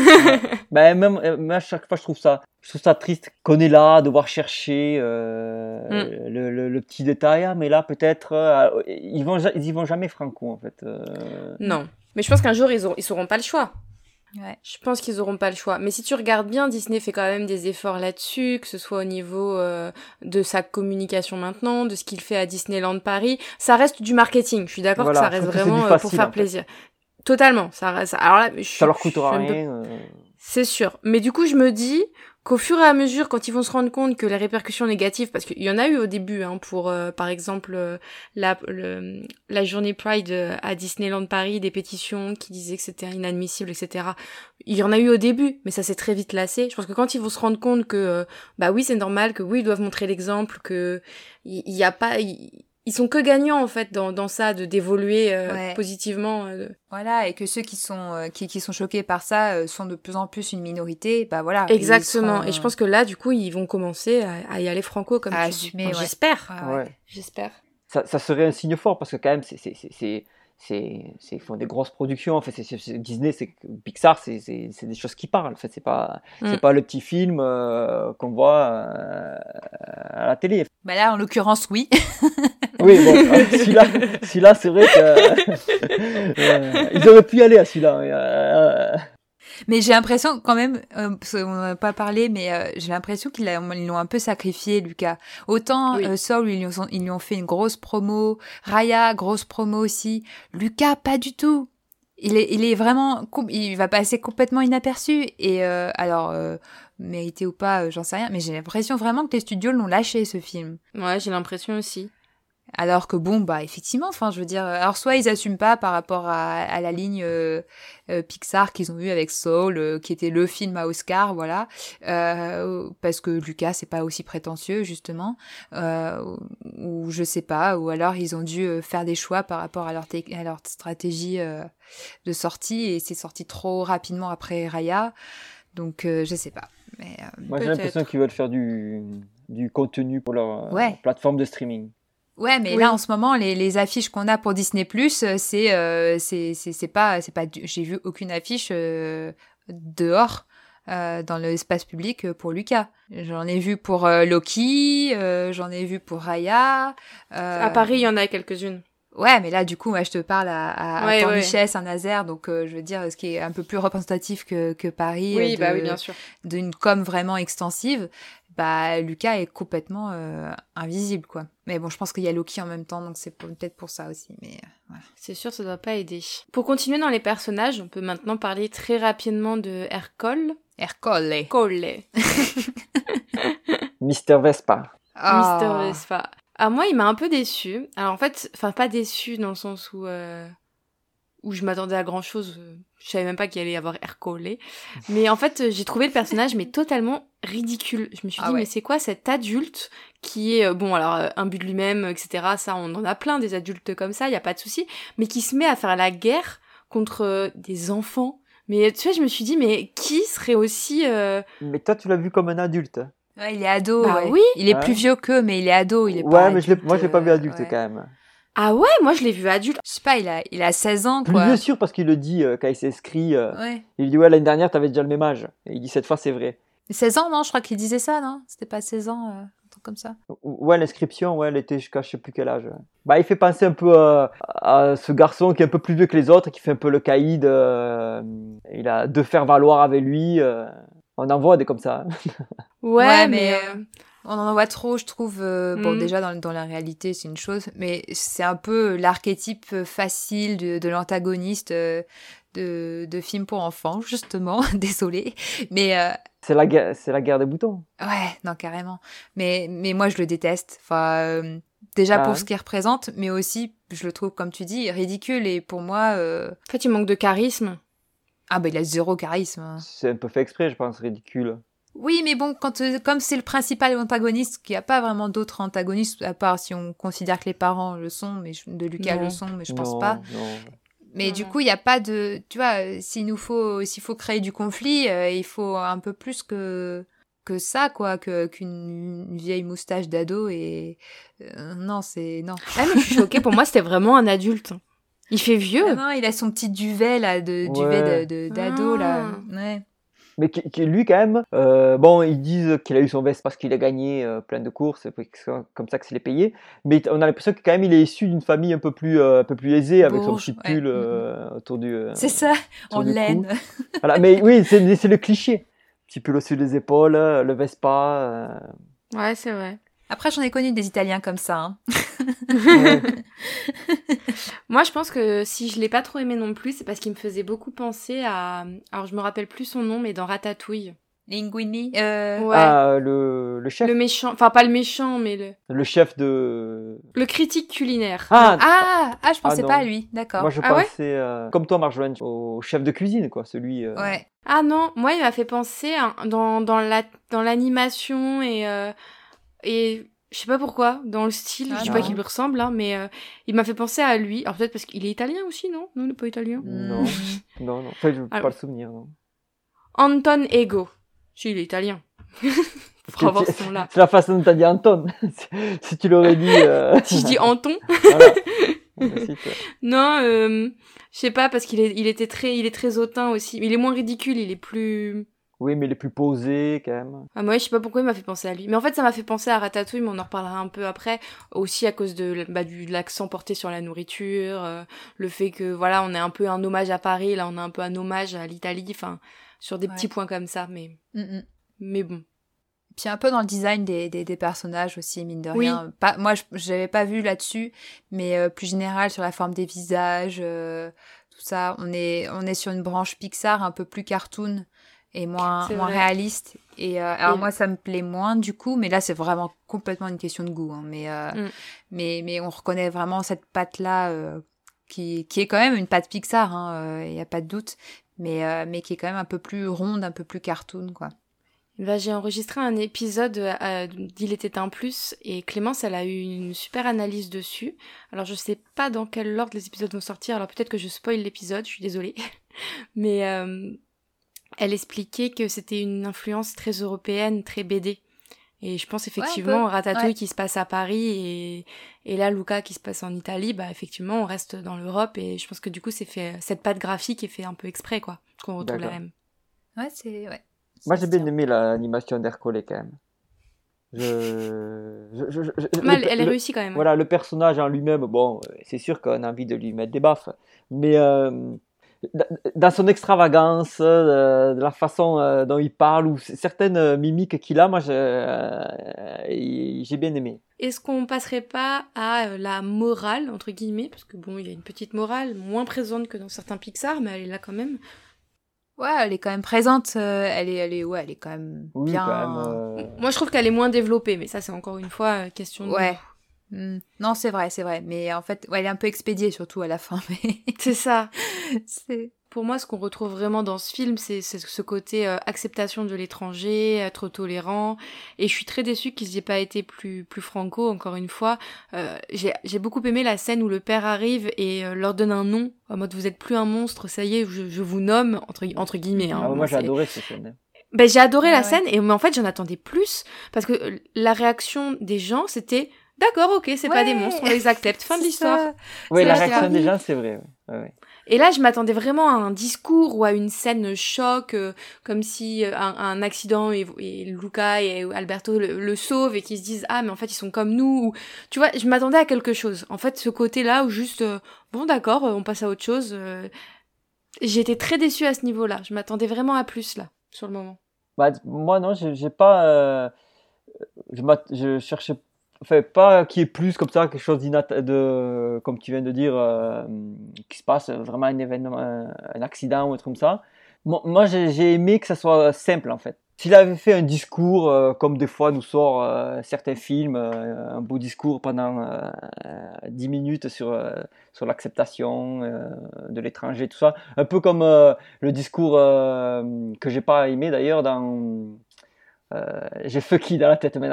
Même à chaque fois, je trouve ça triste qu'on est là, à devoir chercher le petit détail. Mais là, peut-être, ils y vont jamais franco, en fait. Non. Mais je pense qu'un jour, ils sauront pas le choix. Ouais. Je pense qu'ils auront pas le choix. Mais si tu regardes bien, Disney fait quand même des efforts là-dessus, que ce soit au niveau de sa communication maintenant, de ce qu'il fait à Disneyland Paris. Ça reste du marketing. Je suis d'accord que ça reste vraiment pour faire plaisir. Totalement. Ça reste. Alors là, ça leur coûtera rien. C'est sûr. Mais du coup, je me dis qu'au fur et à mesure, quand ils vont se rendre compte que les répercussions négatives, parce qu'il y en a eu au début, pour par exemple la journée Pride à Disneyland Paris, des pétitions qui disaient que c'était inadmissible, etc. Il y en a eu au début, mais ça s'est très vite lassé. Je pense que quand ils vont se rendre compte que oui, c'est normal, que oui, ils doivent montrer l'exemple, que il y a pas ils sont que gagnants en fait dans ça, d'évoluer positivement. Voilà, et que ceux qui sont choqués par ça sont de plus en plus une minorité, voilà. Exactement. Et je pense que là, du coup, ils vont commencer à y aller franco, comme tu assumer, dis. J'espère. Ouais. J'espère. Ça serait un signe fort parce que quand même, c'est ils font des grosses productions. En fait, Disney, Pixar, c'est des choses qui parlent. En fait, c'est pas le petit film qu'on voit à la télé. Bah là, en l'occurrence, oui. Oui, bon, celui-là, c'est vrai que ils auraient pu y aller à celui-là. Mais j'ai l'impression quand même, parce qu'on n'en a pas parlé, mais j'ai l'impression qu'ils l'ont un peu sacrifié, Lucas. Autant Soul, ils lui ont fait une grosse promo, Raya, grosse promo aussi. Lucas, pas du tout. Il est vraiment, il va passer complètement inaperçu. Et alors, mérité ou pas, j'en sais rien, mais j'ai l'impression vraiment que les studios l'ont lâché, ce film. Ouais, j'ai l'impression aussi. Alors que bon, bah effectivement, enfin je veux dire, alors soit ils assument pas par rapport à la ligne Pixar qu'ils ont eu avec Soul, qui était le film à Oscar, voilà, parce que Lucas c'est pas aussi prétentieux justement, ou je sais pas, ou alors ils ont dû faire des choix par rapport à leur stratégie de sortie et c'est sorti trop rapidement après Raya, donc je sais pas. Mais moi j'ai l'impression qu'ils veulent faire du contenu pour leur plateforme de streaming. Ouais, mais là en ce moment les affiches qu'on a pour Disney+, c'est pas j'ai vu aucune affiche dehors dans l'espace public pour Lucas. J'en ai vu pour Loki, j'en ai vu pour Raya. À Paris, il y en a quelques-unes. Ouais, mais là du coup, moi je te parle à Pornichet, Saint-Nazaire, donc je veux dire ce qui est un peu plus représentatif que Paris. Oui, oui, bien sûr. D'une com vraiment extensive. Bah Lucas est complètement invisible quoi. Mais bon, je pense qu'il y a Loki en même temps, donc c'est peut-être pour ça aussi. Mais voilà. C'est sûr, ça doit pas aider. Pour continuer dans les personnages, on peut maintenant parler très rapidement de Hercule. Mister Vespa. Mister Vespa. Ah, moi, il m'a un peu déçue. Alors en fait, pas déçue dans le sens où je m'attendais à grand chose. Je savais même pas qu'il allait y avoir Hercule. Mais en fait, j'ai trouvé le personnage mais totalement ridicule. Je me suis dit, mais c'est quoi cet adulte qui est, imbu de lui-même, etc. Ça, on en a plein des adultes comme ça, y a pas de souci. Mais qui se met à faire la guerre contre des enfants. Mais tu vois, je me suis dit, mais qui serait aussi... Mais toi, tu l'as vu comme un adulte. Ouais, il est ado. Bah oui. Il est plus vieux qu'eux, mais il est ado. Il est ouais, pas mais adulte, moi, je l'ai pas vu adulte quand même. Ah ouais, moi je l'ai vu adulte. Je sais pas, il a 16 ans, Plus quoi. vieux sûr, parce qu'il le dit quand il s'inscrit. Il dit, ouais, l'année dernière, t'avais déjà le même âge. Et il dit, cette fois, c'est vrai. 16 ans, non? Je crois qu'il disait ça, non? C'était pas 16 ans, un truc comme ça. Ouais, l'inscription, elle était jusqu'à je sais plus quel âge. Bah, il fait penser un peu à ce garçon qui est un peu plus vieux que les autres, qui fait un peu le caïd. Il a deux faire-valoir avec lui. On en voit des comme ça. Ouais, mais... On en voit trop, je trouve. Bon, déjà, dans la réalité, c'est une chose, mais c'est un peu l'archétype facile de l'antagoniste de films pour enfants, justement. Désolée. Mais... C'est la guerre des boutons. Ouais, non, carrément. Mais moi, je le déteste. Enfin, déjà pour ce qu'il représente, mais aussi, je le trouve, comme tu dis, ridicule. Et pour moi... En fait, il manque de charisme. Ah, bah, il a zéro charisme. C'est un peu fait exprès, je pense, ridicule. Oui, mais bon, comme c'est le principal antagoniste, qu'il n'y a pas vraiment d'autres antagonistes, à part si on considère que les parents le sont, mais de Lucas le sont, mais je pense pas. Non. Mais du coup, il n'y a pas de... Tu vois, s'il faut créer du conflit, il faut un peu plus que ça, quoi, qu'une vieille moustache d'ado et... non, c'est... Non. Ah, mais je suis choquée, pour moi, c'était vraiment un adulte. Il fait vieux. Ah non, il a son petit duvet, là, duvet d'ado, là. Ouais. Mais lui, quand même, ils disent qu'il a eu son veste parce qu'il a gagné plein de courses, c'est comme ça que c'est les payé. Mais on a l'impression que quand même, il est issu d'une famille un peu plus aisée, avec son petit pull autour du. C'est ça, en laine. Voilà, mais oui, c'est le cliché. Petit pull au-dessus des épaules, le Vespa. Ouais, c'est vrai. Après, j'en ai connu des Italiens comme ça. Hein. Ouais. Moi, je pense que si je l'ai pas trop aimé non plus, c'est parce qu'il me faisait beaucoup penser à... Alors, je me rappelle plus son nom, mais dans Ratatouille. Linguini. Ouais. Ah, le chef. Le méchant. Enfin, pas le méchant, mais le chef de... Le critique culinaire. Je pensais pas à lui. D'accord. Moi, je pensais, comme toi, Marjolaine, au chef de cuisine, quoi. Celui... Ouais. Ah non, moi, il m'a fait penser dans l'animation et je sais pas pourquoi, dans le style, je dis pas qu'il lui ressemble, hein, mais il m'a fait penser à lui. Alors peut-être parce qu'il est italien aussi, non? Non, il n'est pas italien. Non. Enfin, je veux pas le souvenir, non. Anton Ego. Si, il est italien. Faut avoir ce nom-là. C'est la façon dont t'as dit Anton. Si tu l'aurais dit... Si je dis Anton. Voilà. Non, je sais pas, parce il est très hautain aussi. Il est moins ridicule, il est plus... Oui, mais il est plus posé, quand même. Ah, moi, je sais pas pourquoi il m'a fait penser à lui. Mais en fait, ça m'a fait penser à Ratatouille, mais on en reparlera un peu après. Aussi à cause de l'accent porté sur la nourriture, le fait que, voilà, on est un peu un hommage à Paris, là, on a un peu un hommage à l'Italie, enfin, sur des petits points comme ça, mais... Mais bon. Puis un peu dans le design des personnages aussi, mine de rien. Pas, moi, j'avais pas vu là-dessus, mais plus général sur la forme des visages, tout ça. On est sur une branche Pixar un peu plus cartoon et moins réaliste. Et alors moi, ça me plaît moins du coup, mais là, c'est vraiment complètement une question de goût. Hein. Mais on reconnaît vraiment cette patte-là qui est quand même une patte Pixar, hein, y a pas de doute, mais qui est quand même un peu plus ronde, un peu plus cartoon, quoi. Bah, j'ai enregistré un épisode d'Il était un plus et Clémence, elle a eu une super analyse dessus. Alors je sais pas dans quel ordre les épisodes vont sortir, alors peut-être que je spoil l'épisode, je suis désolée. Mais elle expliquait que c'était une influence très européenne, très BD. Et je pense effectivement Ratatouille qui se passe à Paris et là Luca qui se passe en Italie, bah effectivement on reste dans l'Europe et je pense que du coup c'est fait, cette patte graphique est fait un peu exprès quoi, qu'on retrouve la même. Ouais, c'est... Ouais. Moi, j'ai bien aimé l'animation d'Hercule quand même. Elle est réussie quand même. Voilà, le personnage en lui-même, bon, c'est sûr qu'on a envie de lui mettre des baffes, mais dans son extravagance, de la façon dont il parle, ou certaines mimiques qu'il a, moi, j'ai bien aimé. Est-ce qu'on passerait pas à la morale, entre guillemets, parce que bon, il y a une petite morale, moins présente que dans certains Pixar, mais elle est là quand même. Ouais, elle est quand même présente. Elle est quand même bien. Quand même, Moi, je trouve qu'elle est moins développée, mais ça, c'est encore une fois question de. Ouais. Non, c'est vrai. Mais en fait, elle est un peu expédiée surtout à la fin. Mais... C'est ça. Pour moi, ce qu'on retrouve vraiment dans ce film, c'est ce côté acceptation de l'étranger, être tolérant. Et je suis très déçue qu'ils aient pas été plus franco, encore une fois. J'ai beaucoup aimé la scène où le père arrive et leur donne un nom, en mode vous êtes plus un monstre, ça y est, je vous nomme, entre guillemets. Hein, moi, j'ai adoré cette scène. Ben, j'ai adoré la scène, mais en fait, j'en attendais plus, parce que la réaction des gens, c'était d'accord, ok, c'est pas des monstres, on les accepte, fin de l'histoire. Oui, la réaction des gens, c'est vrai. Ouais. Et là, je m'attendais vraiment à un discours ou à une scène choc, comme si un accident et Luca et Alberto le sauvent et qu'ils se disent ah mais en fait ils sont comme nous. Ou, tu vois, je m'attendais à quelque chose. En fait, ce côté-là où juste bon d'accord, on passe à autre chose. J'ai été très déçue à ce niveau-là. Je m'attendais vraiment à plus là sur le moment. Bah, moi non, j'ai pas. Je cherchais. Enfin, pas qu'il y ait plus comme ça, quelque chose comme tu viens de dire, qui se passe vraiment un événement, un accident ou un truc comme ça. Moi, j'ai aimé que ça soit simple en fait. S'il avait fait un discours, comme des fois nous sort certains films, un beau discours pendant 10 minutes sur l'acceptation de l'étranger, tout ça, un peu comme le discours que j'ai pas aimé d'ailleurs dans... j'ai Fucky dans la tête maintenant.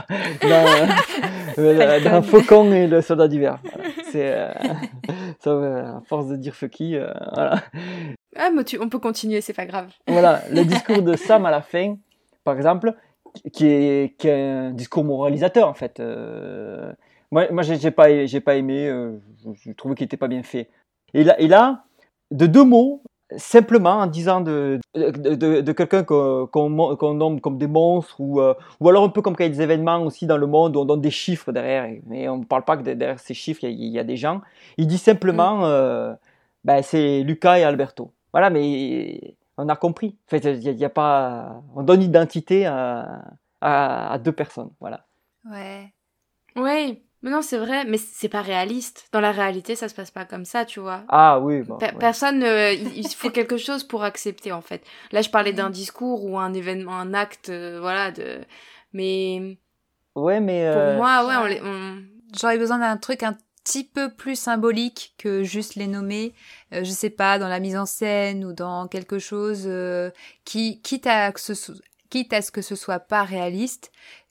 dans Faucon et le soldat d'hiver. Voilà. C'est à force de dire Fucky, voilà. Ah, mais on peut continuer, c'est pas grave. Voilà, le discours de Sam à la fin, par exemple, qui est un discours moralisateur en fait. Moi, j'ai pas aimé. Je trouvais qu'il était pas bien fait. Et là, de deux mots. Simplement en disant de quelqu'un qu'on nomme comme des monstres ou alors un peu comme quand il y a des événements aussi dans le monde où on donne des chiffres derrière, mais on ne parle pas que derrière ces chiffres il y a des gens. Il dit simplement c'est Luca et Alberto. Voilà, mais on a compris. En fait, il y a pas, on donne identité à deux personnes. Voilà. Ouais. Ouais. Mais non, c'est vrai, mais c'est pas réaliste. Dans la réalité, ça se passe pas comme ça, tu vois. Ah oui. Bon, personne, il faut quelque chose pour accepter, en fait. Là, je parlais d'un discours ou un événement, un acte, voilà, mais... Ouais, mais... Pour moi, J'aurais besoin d'un truc un petit peu plus symbolique que juste les nommer. Je sais pas, dans la mise en scène ou dans quelque chose quitte à ce que ce soit pas réaliste,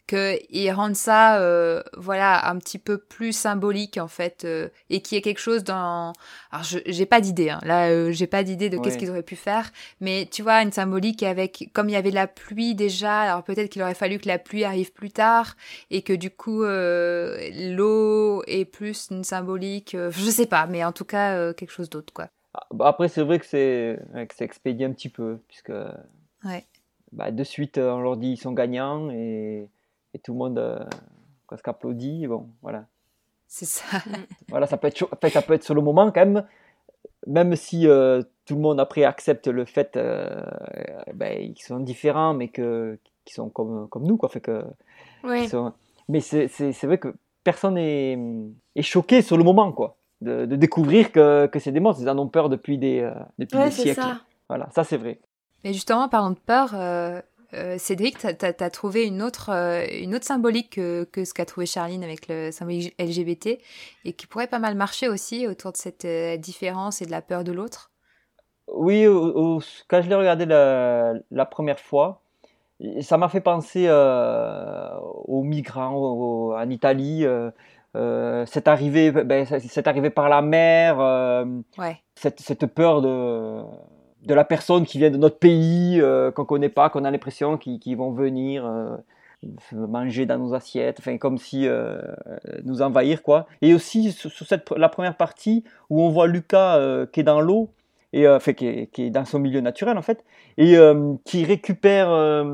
qu'ils rendent ça voilà un petit peu plus symbolique en fait et qu'il y ait quelque chose dans alors j'ai pas d'idée hein. Là j'ai pas d'idée de qu'est-ce qu'ils auraient pu faire, mais tu vois une symbolique avec comme il y avait la pluie déjà, alors peut-être qu'il aurait fallu que la pluie arrive plus tard et que du coup l'eau est plus une symbolique je sais pas, mais en tout cas quelque chose d'autre quoi. Après c'est vrai que c'est expédié un petit peu puisque de suite on leur dit ils sont gagnants et tout le monde presque applaudit. Bon, voilà. C'est ça. Voilà, ça peut être sur le moment quand même si tout le monde après accepte le fait qu'ils sont différents, mais qu'ils sont comme nous, quoi. Fait que, mais c'est vrai que personne est choqué sur le moment, quoi, de découvrir que c'est des monstres. Ils en ont peur depuis des siècles. Ça. Voilà, ça c'est vrai. Mais justement, parlant de peur, Cédric, t'as trouvé une autre symbolique que ce qu'a trouvé Charline avec le symbolique LGBT et qui pourrait pas mal marcher aussi autour de cette différence et de la peur de l'autre. Oui, quand je l'ai regardé la première fois, ça m'a fait penser aux migrants en Italie, cette arrivée par la mer, cette peur de la personne qui vient de notre pays, qu'on connaît pas, qu'on a l'impression qu'ils vont venir manger dans nos assiettes, enfin comme si nous envahir quoi. Et aussi sur la première partie où on voit Lucas qui est dans l'eau et qui est dans son milieu naturel en fait et qui récupère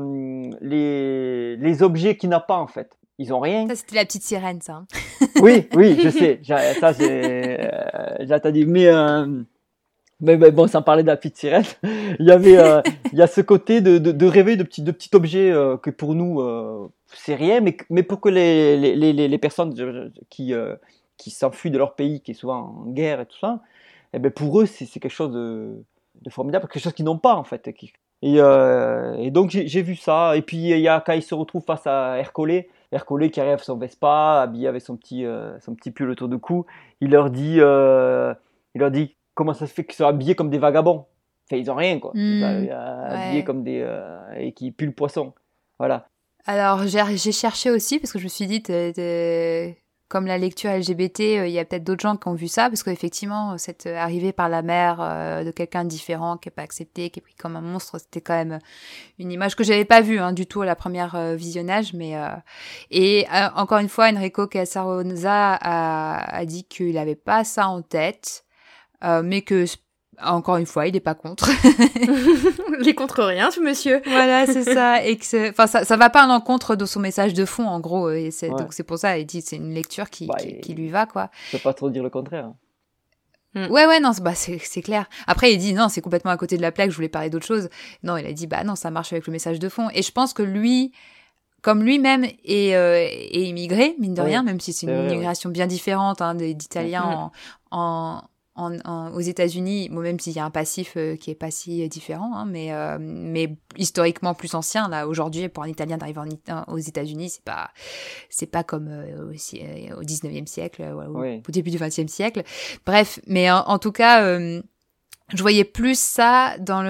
les objets qu'il n'a pas en fait. Ils ont rien. Ça c'était la petite sirène ça. Oui, je sais. Ça j'ai entendu mais bon, sans parler de la petite sirène, il y a ce côté de rêver de petits objets que pour nous c'est rien, mais pour que les personnes qui s'enfuient de leur pays, qui est souvent en guerre et tout ça, pour eux c'est quelque chose de formidable, quelque chose qu'ils n'ont pas en fait. Et donc j'ai vu ça. Et puis il y a quand ils se retrouvent face à Ercole qui arrive avec son Vespa, habillé avec son petit pull autour du cou, il leur dit comment ça se fait qu'ils sont habillés comme des vagabonds. Enfin, ils ont rien, quoi. Habillés comme et qui puent le poisson. Voilà. Alors, j'ai cherché aussi, parce que je me suis dit, comme la lecture LGBT, il y a peut-être d'autres gens qui ont vu ça, parce qu'effectivement, cette arrivée par la mer de quelqu'un de différent, qui n'est pas accepté, qui est pris comme un monstre, c'était quand même une image que j'avais pas vue du tout à la première visionnage. Mais encore une fois, Enrico Casarosa a dit qu'il n'avait pas ça en tête. Mais que, encore une fois, il n'est pas contre. Il est contre rien, ce monsieur. Voilà, c'est ça. Et que ça va pas à l'encontre de son message de fond, en gros. Et donc, c'est pour ça, il dit c'est une lecture qui lui va, quoi. Je peux pas trop dire le contraire. Ouais, non, c'est clair. Après, il dit, non, c'est complètement à côté de la plaque, je voulais parler d'autre chose. Non, il a dit, non, ça marche avec le message de fond. Et je pense que lui, comme lui-même est immigré, mine de rien, même si c'est une immigration bien différente d'Italiens aux États-Unis, même s'il y a un passif qui est pas si différent, mais historiquement plus ancien. Là, aujourd'hui, pour un Italien d'arriver aux États-Unis, c'est pas comme au 19e siècle, au début du 20e siècle. Bref, mais en tout cas, je voyais plus ça dans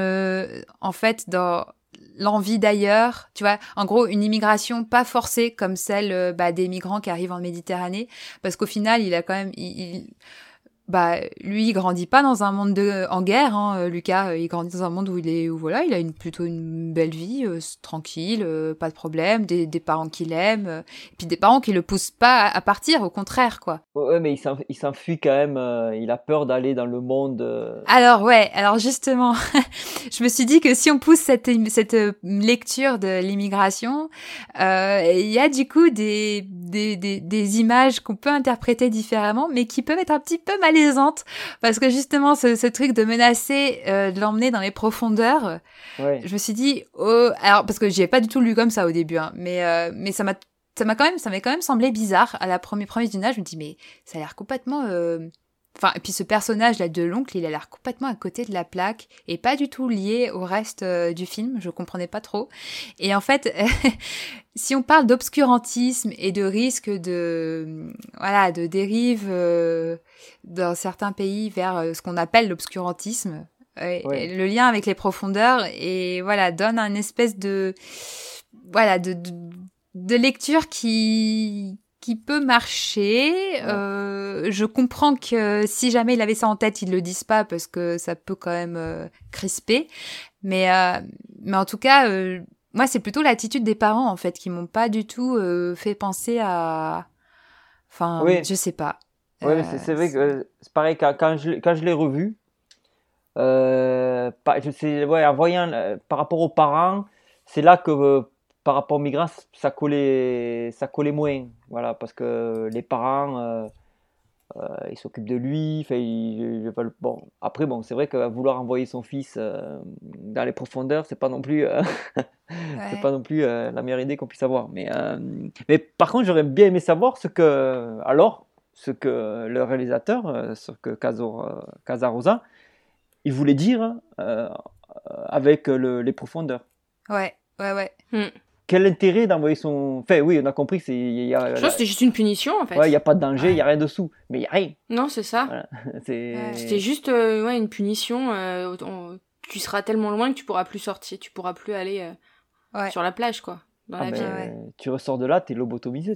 l'envie d'ailleurs, tu vois, en gros une immigration pas forcée comme celle des migrants qui arrivent en Méditerranée, parce qu'au final il a quand même lui, il grandit pas dans un monde en guerre, Lucas. Il grandit dans un monde où il a plutôt une belle vie, tranquille, pas de problème, des parents qu'il aime, et puis des parents qui le poussent pas à partir, au contraire, quoi. Ouais, mais il s'enfuit quand même. Il a peur d'aller dans le monde. Alors justement, je me suis dit que si on pousse cette lecture de l'immigration, il y a du coup des images qu'on peut interpréter différemment, mais qui peuvent être un petit peu malaisantes, parce que justement ce truc de menacer de l'emmener dans les profondeurs, je me suis dit alors parce que j'y ai pas du tout lu comme ça au début, mais ça m'avait quand même semblé bizarre à la première visionnage. Je me dis mais ça a l'air complètement et puis ce personnage là de l'oncle, il a l'air complètement à côté de la plaque et pas du tout lié au reste du film. Je comprenais pas trop. Et en fait, si on parle d'obscurantisme et de risque de dérive dans certains pays vers ce qu'on appelle l'obscurantisme, le lien avec les profondeurs donne un espèce de de lecture qui peut marcher. Je comprends que si jamais il avait ça en tête, ils le disent pas parce que ça peut quand même crisper. Mais en tout cas, moi, c'est plutôt l'attitude des parents, en fait, qui m'ont pas du tout fait penser à... Enfin, Oui. je sais pas. Oui, mais c'est vrai que c'est pareil, quand je l'ai revu, je sais, ouais, en voyant par rapport aux parents, c'est là que par rapport aux migrants, ça collait moins. Voilà, parce que les parents, ils s'occupent de lui. Enfin, bon, après, bon, c'est vrai que vouloir envoyer son fils dans les profondeurs, c'est pas non plus, c'est pas non plus la meilleure idée qu'on puisse avoir. Mais par contre, j'aurais bien aimé savoir ce que le réalisateur, ce que Casarosa, il voulait dire avec les profondeurs. Ouais. Quel intérêt d'envoyer son... Enfin, oui, on a compris que je pense que c'était juste une punition, en fait. Ouais, il n'y a pas de danger, il n'y a rien dessous. Mais il n'y a rien. Non, c'est ça. Voilà. C'était juste une punition. Tu seras tellement loin que tu pourras plus sortir. Tu pourras plus aller sur la plage, quoi. Dans la vie. Tu ressors de là, t'es lobotomisé.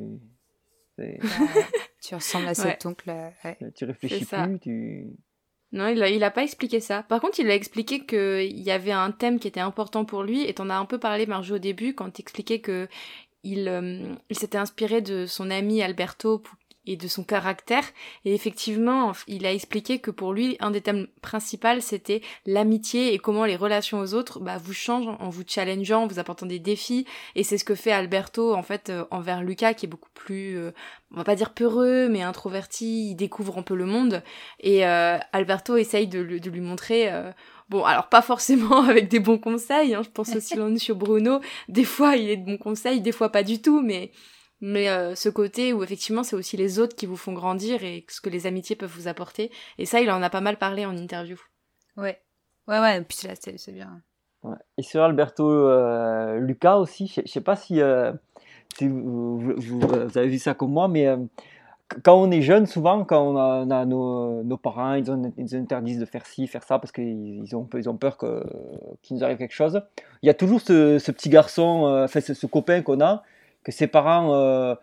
Tu ressembles à cet oncle. Tu réfléchis plus. Non, il a pas expliqué ça. Par contre, il a expliqué qu'il y avait un thème qui était important pour lui, et t'en as un peu parlé, Marjo, au début, quand t'expliquais que il s'était inspiré de son ami Alberto et de son caractère, et effectivement, il a expliqué que pour lui, un des thèmes principaux, c'était l'amitié et comment les relations aux autres vous changent en vous challengeant, en vous apportant des défis, et c'est ce que fait Alberto, en fait, envers Lucas, qui est beaucoup plus, on va pas dire peureux, mais introverti, il découvre un peu le monde, et Alberto essaye de lui montrer... Bon, alors pas forcément avec des bons conseils, hein, je pense aussi sur Bruno, des fois il est de bons conseils, des fois pas du tout, mais ce côté où effectivement c'est aussi les autres qui vous font grandir et ce que les amitiés peuvent vous apporter, et ça il en a pas mal parlé en interview. Ouais, puis là c'est bien. Ouais. Et sur Alberto Lucas aussi, je sais pas si vous avez vu ça comme moi, mais quand on est jeune, souvent, quand on a nos parents, ils nous interdisent de faire ci, faire ça, parce qu'ils ont peur qu'il nous arrive quelque chose. Il y a toujours ce petit garçon, ce copain qu'on a, que ses parents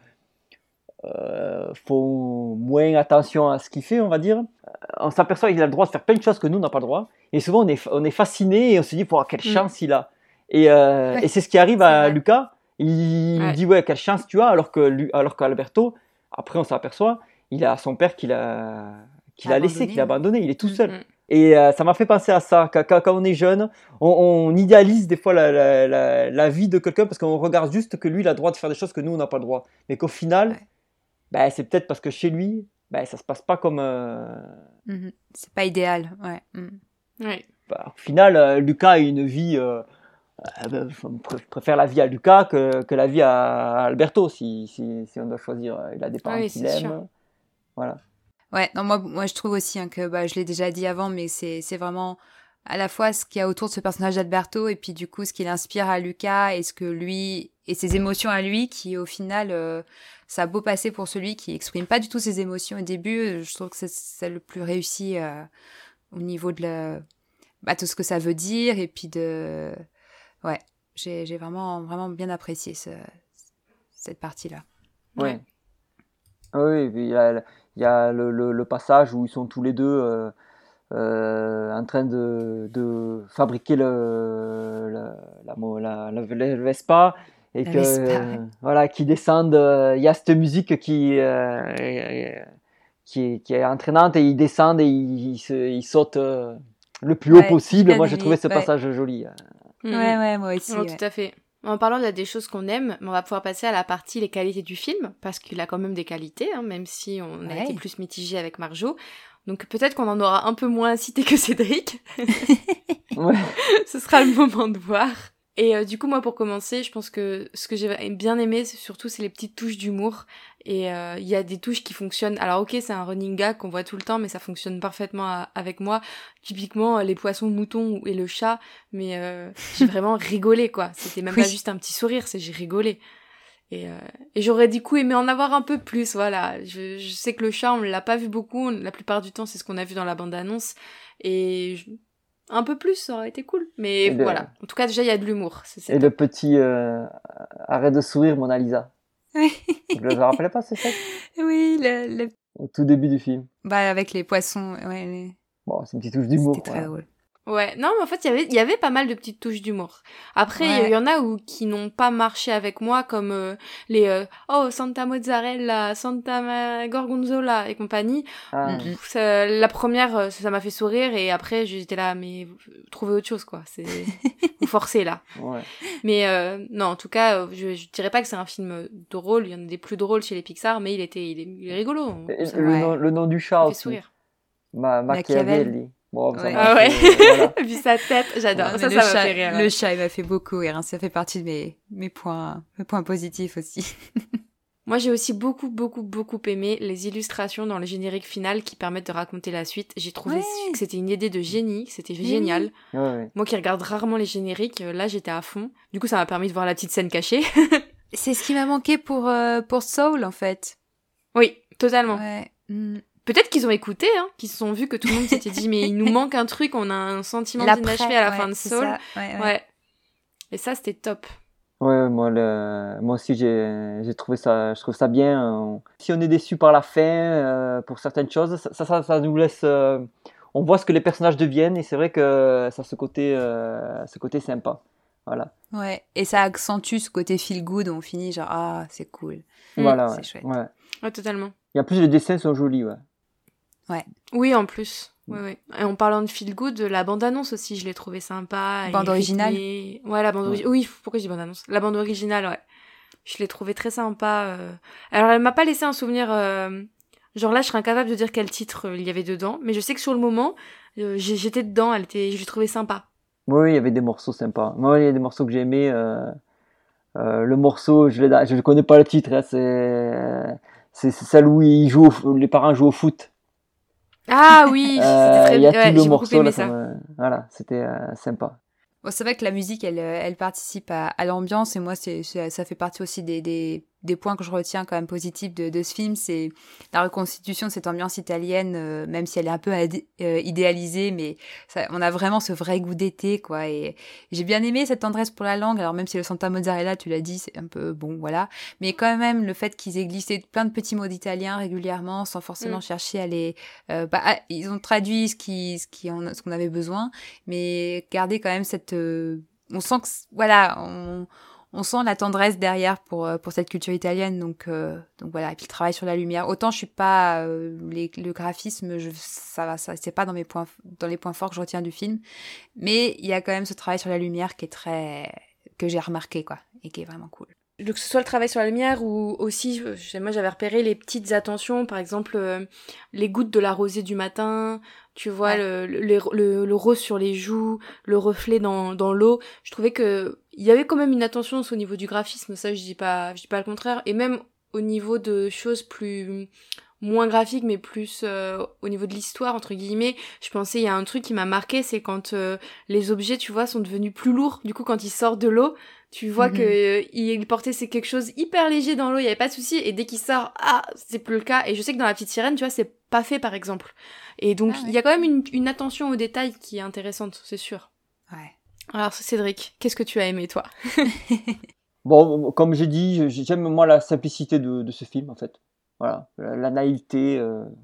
font moins attention à ce qu'il fait, on va dire. On s'aperçoit qu'il a le droit de faire plein de choses que nous, on n'a pas le droit. Et souvent, on est fasciné et on se dit, quelle chance il a. Et c'est ce qui arrive à Lucas. Il nous dit, quelle chance tu as, alors qu'Alberto, après, on s'aperçoit, il a son père qui l'a laissé, qui l'a abandonné. Il est tout seul. Et ça m'a fait penser à ça. Quand on est jeune, on idéalise des fois la vie de quelqu'un parce qu'on regarde juste que lui, il a le droit de faire des choses que nous, on n'a pas le droit. Mais qu'au final, c'est peut-être parce que chez lui, ça se passe pas comme... C'est pas idéal, au final, Lucas a une vie... je préfère la vie à Lucas que la vie à Alberto, si on doit choisir. Il a des parents qu'il aime. Sûr. Voilà. Ouais, non, moi je trouve aussi que je l'ai déjà dit avant, mais c'est vraiment à la fois ce qu'il y a autour de ce personnage d'Alberto et puis du coup ce qu'il inspire à Lucas et ce que lui et ses émotions à lui qui au final ça a beau passer pour celui qui exprime pas du tout ses émotions au début, je trouve que c'est le plus réussi au niveau de tout ce que ça veut dire et puis j'ai vraiment bien apprécié cette partie-là. Ouais. Oui, il y a le passage où ils sont tous les deux en train de fabriquer la Vespa et qui descendent. Il y a cette musique qui est entraînante et ils descendent et ils sautent le plus haut possible. Moi, j'ai trouvé ce passage joli. Ouais, moi aussi. Non, tout à fait. En parlant là des choses qu'on aime, on va pouvoir passer à la partie les qualités du film, parce qu'il a quand même des qualités, même si on a été plus mitigé avec Marjo. Donc peut-être qu'on en aura un peu moins cité que Cédric. Ce sera le moment de voir. Et du coup, moi, pour commencer, je pense que ce que j'ai bien aimé, surtout, c'est les petites touches d'humour. Et il y a des touches qui fonctionnent. Alors ok, c'est un running gag qu'on voit tout le temps, mais ça fonctionne parfaitement avec moi. Typiquement, les poissons, le mouton et le chat. Mais j'ai vraiment rigolé, quoi. C'était même pas juste un petit sourire, j'ai rigolé. Et j'aurais du coup aimé en avoir un peu plus, voilà. Je sais que le chat, on l'a pas vu beaucoup. La plupart du temps, c'est ce qu'on a vu dans la bande-annonce. Et un peu plus, ça aurait été cool. Mais voilà, en tout cas, déjà, il y a de l'humour. Et le petit arrête de sourire, Mona Lisa. Oui. Je ne me rappelais pas, c'est ça? Oui, Au tout début du film. Bah, avec les poissons, Bon, c'est une petite touche d'humour. C'était très drôle. Ouais, non, mais en fait, il y avait pas mal de petites touches d'humour. Après, il y en a qui n'ont pas marché avec moi, comme les Santa Mozzarella, Santa Gorgonzola et compagnie. La première, ça m'a fait sourire, et après, j'étais là, mais trouvez autre chose, quoi. Vous forcez, là. Ouais. Mais non, en tout cas, je dirais pas que c'est un film drôle. Il y en a des plus drôles chez les Pixar, mais il est rigolo. Le nom du chat aussi. Fait sourire. Machiavelli. Bon, ouais. Ah ouais. Voilà. Et puis sa tête, j'adore. Ça m'a fait rire. Le chat, il m'a fait beaucoup rire. Ça fait partie de mes points positifs aussi. Moi, j'ai aussi beaucoup aimé les illustrations dans le générique final qui permettent de raconter la suite. J'ai trouvé que c'était une idée de génie, que c'était génial. Ouais. Moi qui regarde rarement les génériques, là, j'étais à fond. Du coup, ça m'a permis de voir la petite scène cachée. C'est ce qui m'a manqué pour Soul, en fait. Oui, totalement. Ouais. Peut-être qu'ils ont écouté, qu'ils se sont vus que tout le monde s'était dit mais il nous manque un truc, on a un sentiment d'inachevé à la fin de Soul. Ouais. Et ça, c'était top. Ouais, moi aussi j'ai trouvé ça, je trouve ça bien. Si on est déçu par la fin pour certaines choses, ça nous laisse, on voit ce que les personnages deviennent, et c'est vrai que ça a ce côté sympa. Voilà. Ouais, et ça accentue ce côté feel good où on finit genre c'est cool. Voilà, c'est chouette. Ouais, totalement. Et en plus les dessins sont jolis, ouais. Oui, en plus. Ouais. Et en parlant de feel good, la bande-annonce aussi, je l'ai trouvée sympa. Bande originale. Ouais, la bande originale. Oui, pourquoi je dis bande-annonce? La bande originale, ouais. Je l'ai trouvée très sympa. Alors, elle m'a pas laissé un souvenir... Genre là, je serais incapable de dire quel titre il y avait dedans. Mais je sais que sur le moment, j'étais dedans. Je l'ai trouvée sympa. Oui, il y avait des morceaux sympas. Moi, il y a des morceaux que j'ai aimés. Le morceau, je connais pas le titre. Hein, c'est celle où les parents jouent au foot. Ah oui, c'était très bien. Il y a tout le morceau là, voilà, c'était sympa. Bon, c'est vrai que la musique, elle participe à l'ambiance, et moi, ça fait partie aussi des points que je retiens quand même positifs de ce film, c'est la reconstitution de cette ambiance italienne, même si elle est un peu idéalisée, mais on a vraiment ce vrai goût d'été, quoi. Et j'ai bien aimé cette tendresse pour la langue. Alors même si le Santa Mozzarella, tu l'as dit, c'est un peu bon, voilà, mais quand même le fait qu'ils aient glissé plein de petits mots d'italien régulièrement, sans forcément chercher à les, ils ont traduit ce qu'on avait besoin, mais garder quand même cette, on sent que voilà, on sent la tendresse derrière pour cette culture italienne, donc voilà. Et puis le travail sur la lumière, autant je suis pas le graphisme, ça c'est pas dans les points forts que je retiens du film, mais il y a quand même ce travail sur la lumière que j'ai remarqué, quoi, et qui est vraiment cool. Donc, que ce soit le travail sur la lumière ou aussi, moi j'avais repéré les petites attentions, par exemple les gouttes de la rosée du matin, tu vois, le rose sur les joues, le reflet dans l'eau. Je trouvais que il y avait quand même une attention au niveau du graphisme, ça je dis pas le contraire, et même au niveau de choses moins graphiques, mais plus au niveau de l'histoire, entre guillemets. Je pensais, il y a un truc qui m'a marqué, c'est quand les objets, tu vois, sont devenus plus lourds. Du coup, quand ils sortent de l'eau, tu vois que il portait quelque chose hyper léger dans l'eau, il y avait pas de souci, et dès qu'il sort, c'est plus le cas. Et je sais que dans La Petite Sirène, tu vois, c'est pas fait, par exemple. Et donc, il y a quand même une attention aux détails qui est intéressante, c'est sûr. Ouais. Alors, Cédric, qu'est-ce que tu as aimé, toi? Bon, comme j'ai dit, j'aime moi la simplicité de ce film, en fait. Voilà, la naïveté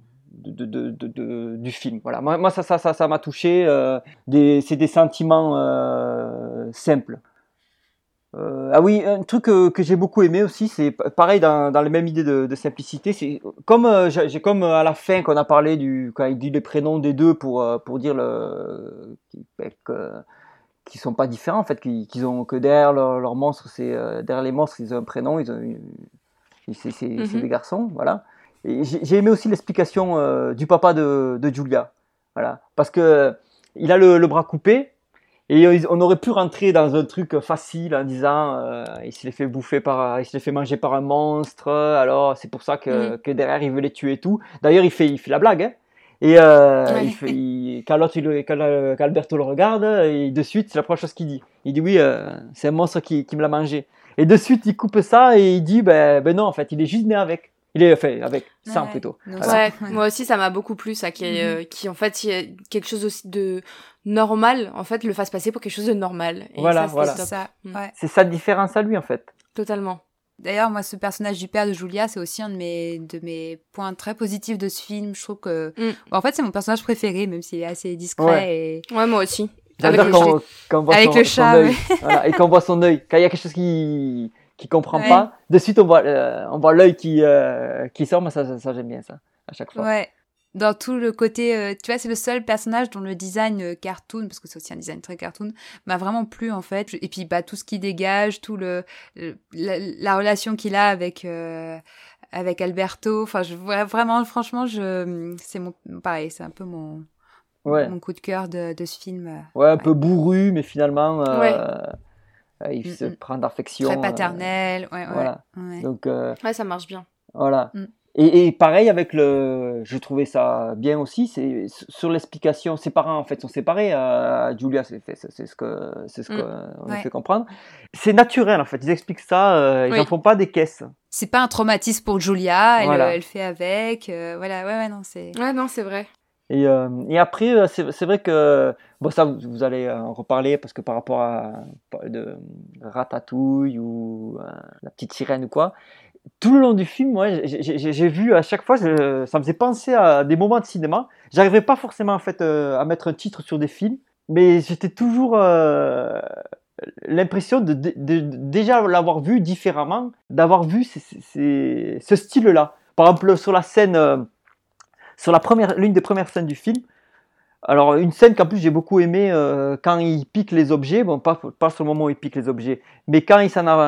du film. Voilà, moi ça m'a touché. C'est des sentiments simples. Oui, un truc que j'ai beaucoup aimé aussi, c'est pareil dans la même idée de simplicité. C'est comme j'ai comme à la fin qu'on a parlé quand il dit les prénoms des deux pour dire qu'ils sont pas différents en fait, qu'ils ont que derrière leur monstre, derrière les monstres ils ont un prénom, c'est des garçons, voilà. Et j'ai aimé aussi l'explication du papa de Giulia, voilà, parce que il a le bras coupé. Et on aurait pu rentrer dans un truc facile en disant il se les fait manger par un monstre, alors c'est pour ça que derrière il veut les tuer et tout. D'ailleurs il fait la blague, hein. Et quand Alberto le regarde, et de suite c'est la première chose qu'il dit. Il dit oui, c'est un monstre qui me l'a mangé. Et de suite il coupe ça et il dit ben non, en fait il est juste né avec. Il est fait avec, sans Ouais. plutôt. Non, Voilà. Ouais, moi aussi, ça m'a beaucoup plu, ça, qui en fait, il y a quelque chose aussi de normal, en fait, le fasse passer pour quelque chose de normal. Et Voilà, ça, c'était voilà. top. C'est ça, Mm. ouais. C'est sa différence à lui, en fait. Totalement. D'ailleurs, moi, ce personnage du père de Julia, c'est aussi un de mes points très positifs de ce film. Je trouve que, en fait, c'est mon personnage préféré, même s'il est assez discret Ouais, moi aussi. J'adore Avec quand on voit avec son, le son chat, œil. ouais. Voilà, et quand on voit son œil. Quand il y a quelque chose qui comprend Ouais. pas, de suite, on voit l'œil qui sort. Moi, ça j'aime bien, ça, à chaque fois. Ouais. Dans tout le côté, tu vois, c'est le seul personnage dont le design cartoon, parce que c'est aussi un design très cartoon, m'a vraiment plu en fait. Et puis tout ce qui dégage, tout la relation qu'il a avec Alberto. Enfin, je vois vraiment, franchement, pareil, c'est un peu mon coup de cœur de ce film. Ouais, un peu bourru, mais finalement, il se Mm-mm. prend d'affection. Très paternel, Voilà. ouais. Donc, Ouais, ça marche bien. voilà. Mm. Et pareil avec je trouvais ça bien aussi, c'est sur l'explication, ses parents en fait sont séparés, Julia c'est ce qu'on a fait comprendre. C'est naturel en fait, ils expliquent ça, ils Oui. en font pas des caisses. C'est pas un traumatisme pour Julia, Voilà. elle fait avec, voilà, ouais, non, c'est... Ouais, non, c'est vrai. Et après, c'est vrai que, bon ça vous allez en reparler parce que par rapport à de Ratatouille ou La Petite Sirène ou quoi, tout le long du film, moi, j'ai vu à chaque fois, ça me faisait penser à des moments de cinéma. J'arrivais pas forcément en fait à mettre un titre sur des films, mais j'étais toujours l'impression de déjà l'avoir vu différemment, d'avoir vu ce style-là. Par exemple, sur la scène, sur l'une des premières scènes du film. Alors, une scène qu'en plus j'ai beaucoup aimé quand il pique les objets, bon, pas sur le moment où il pique les objets, mais quand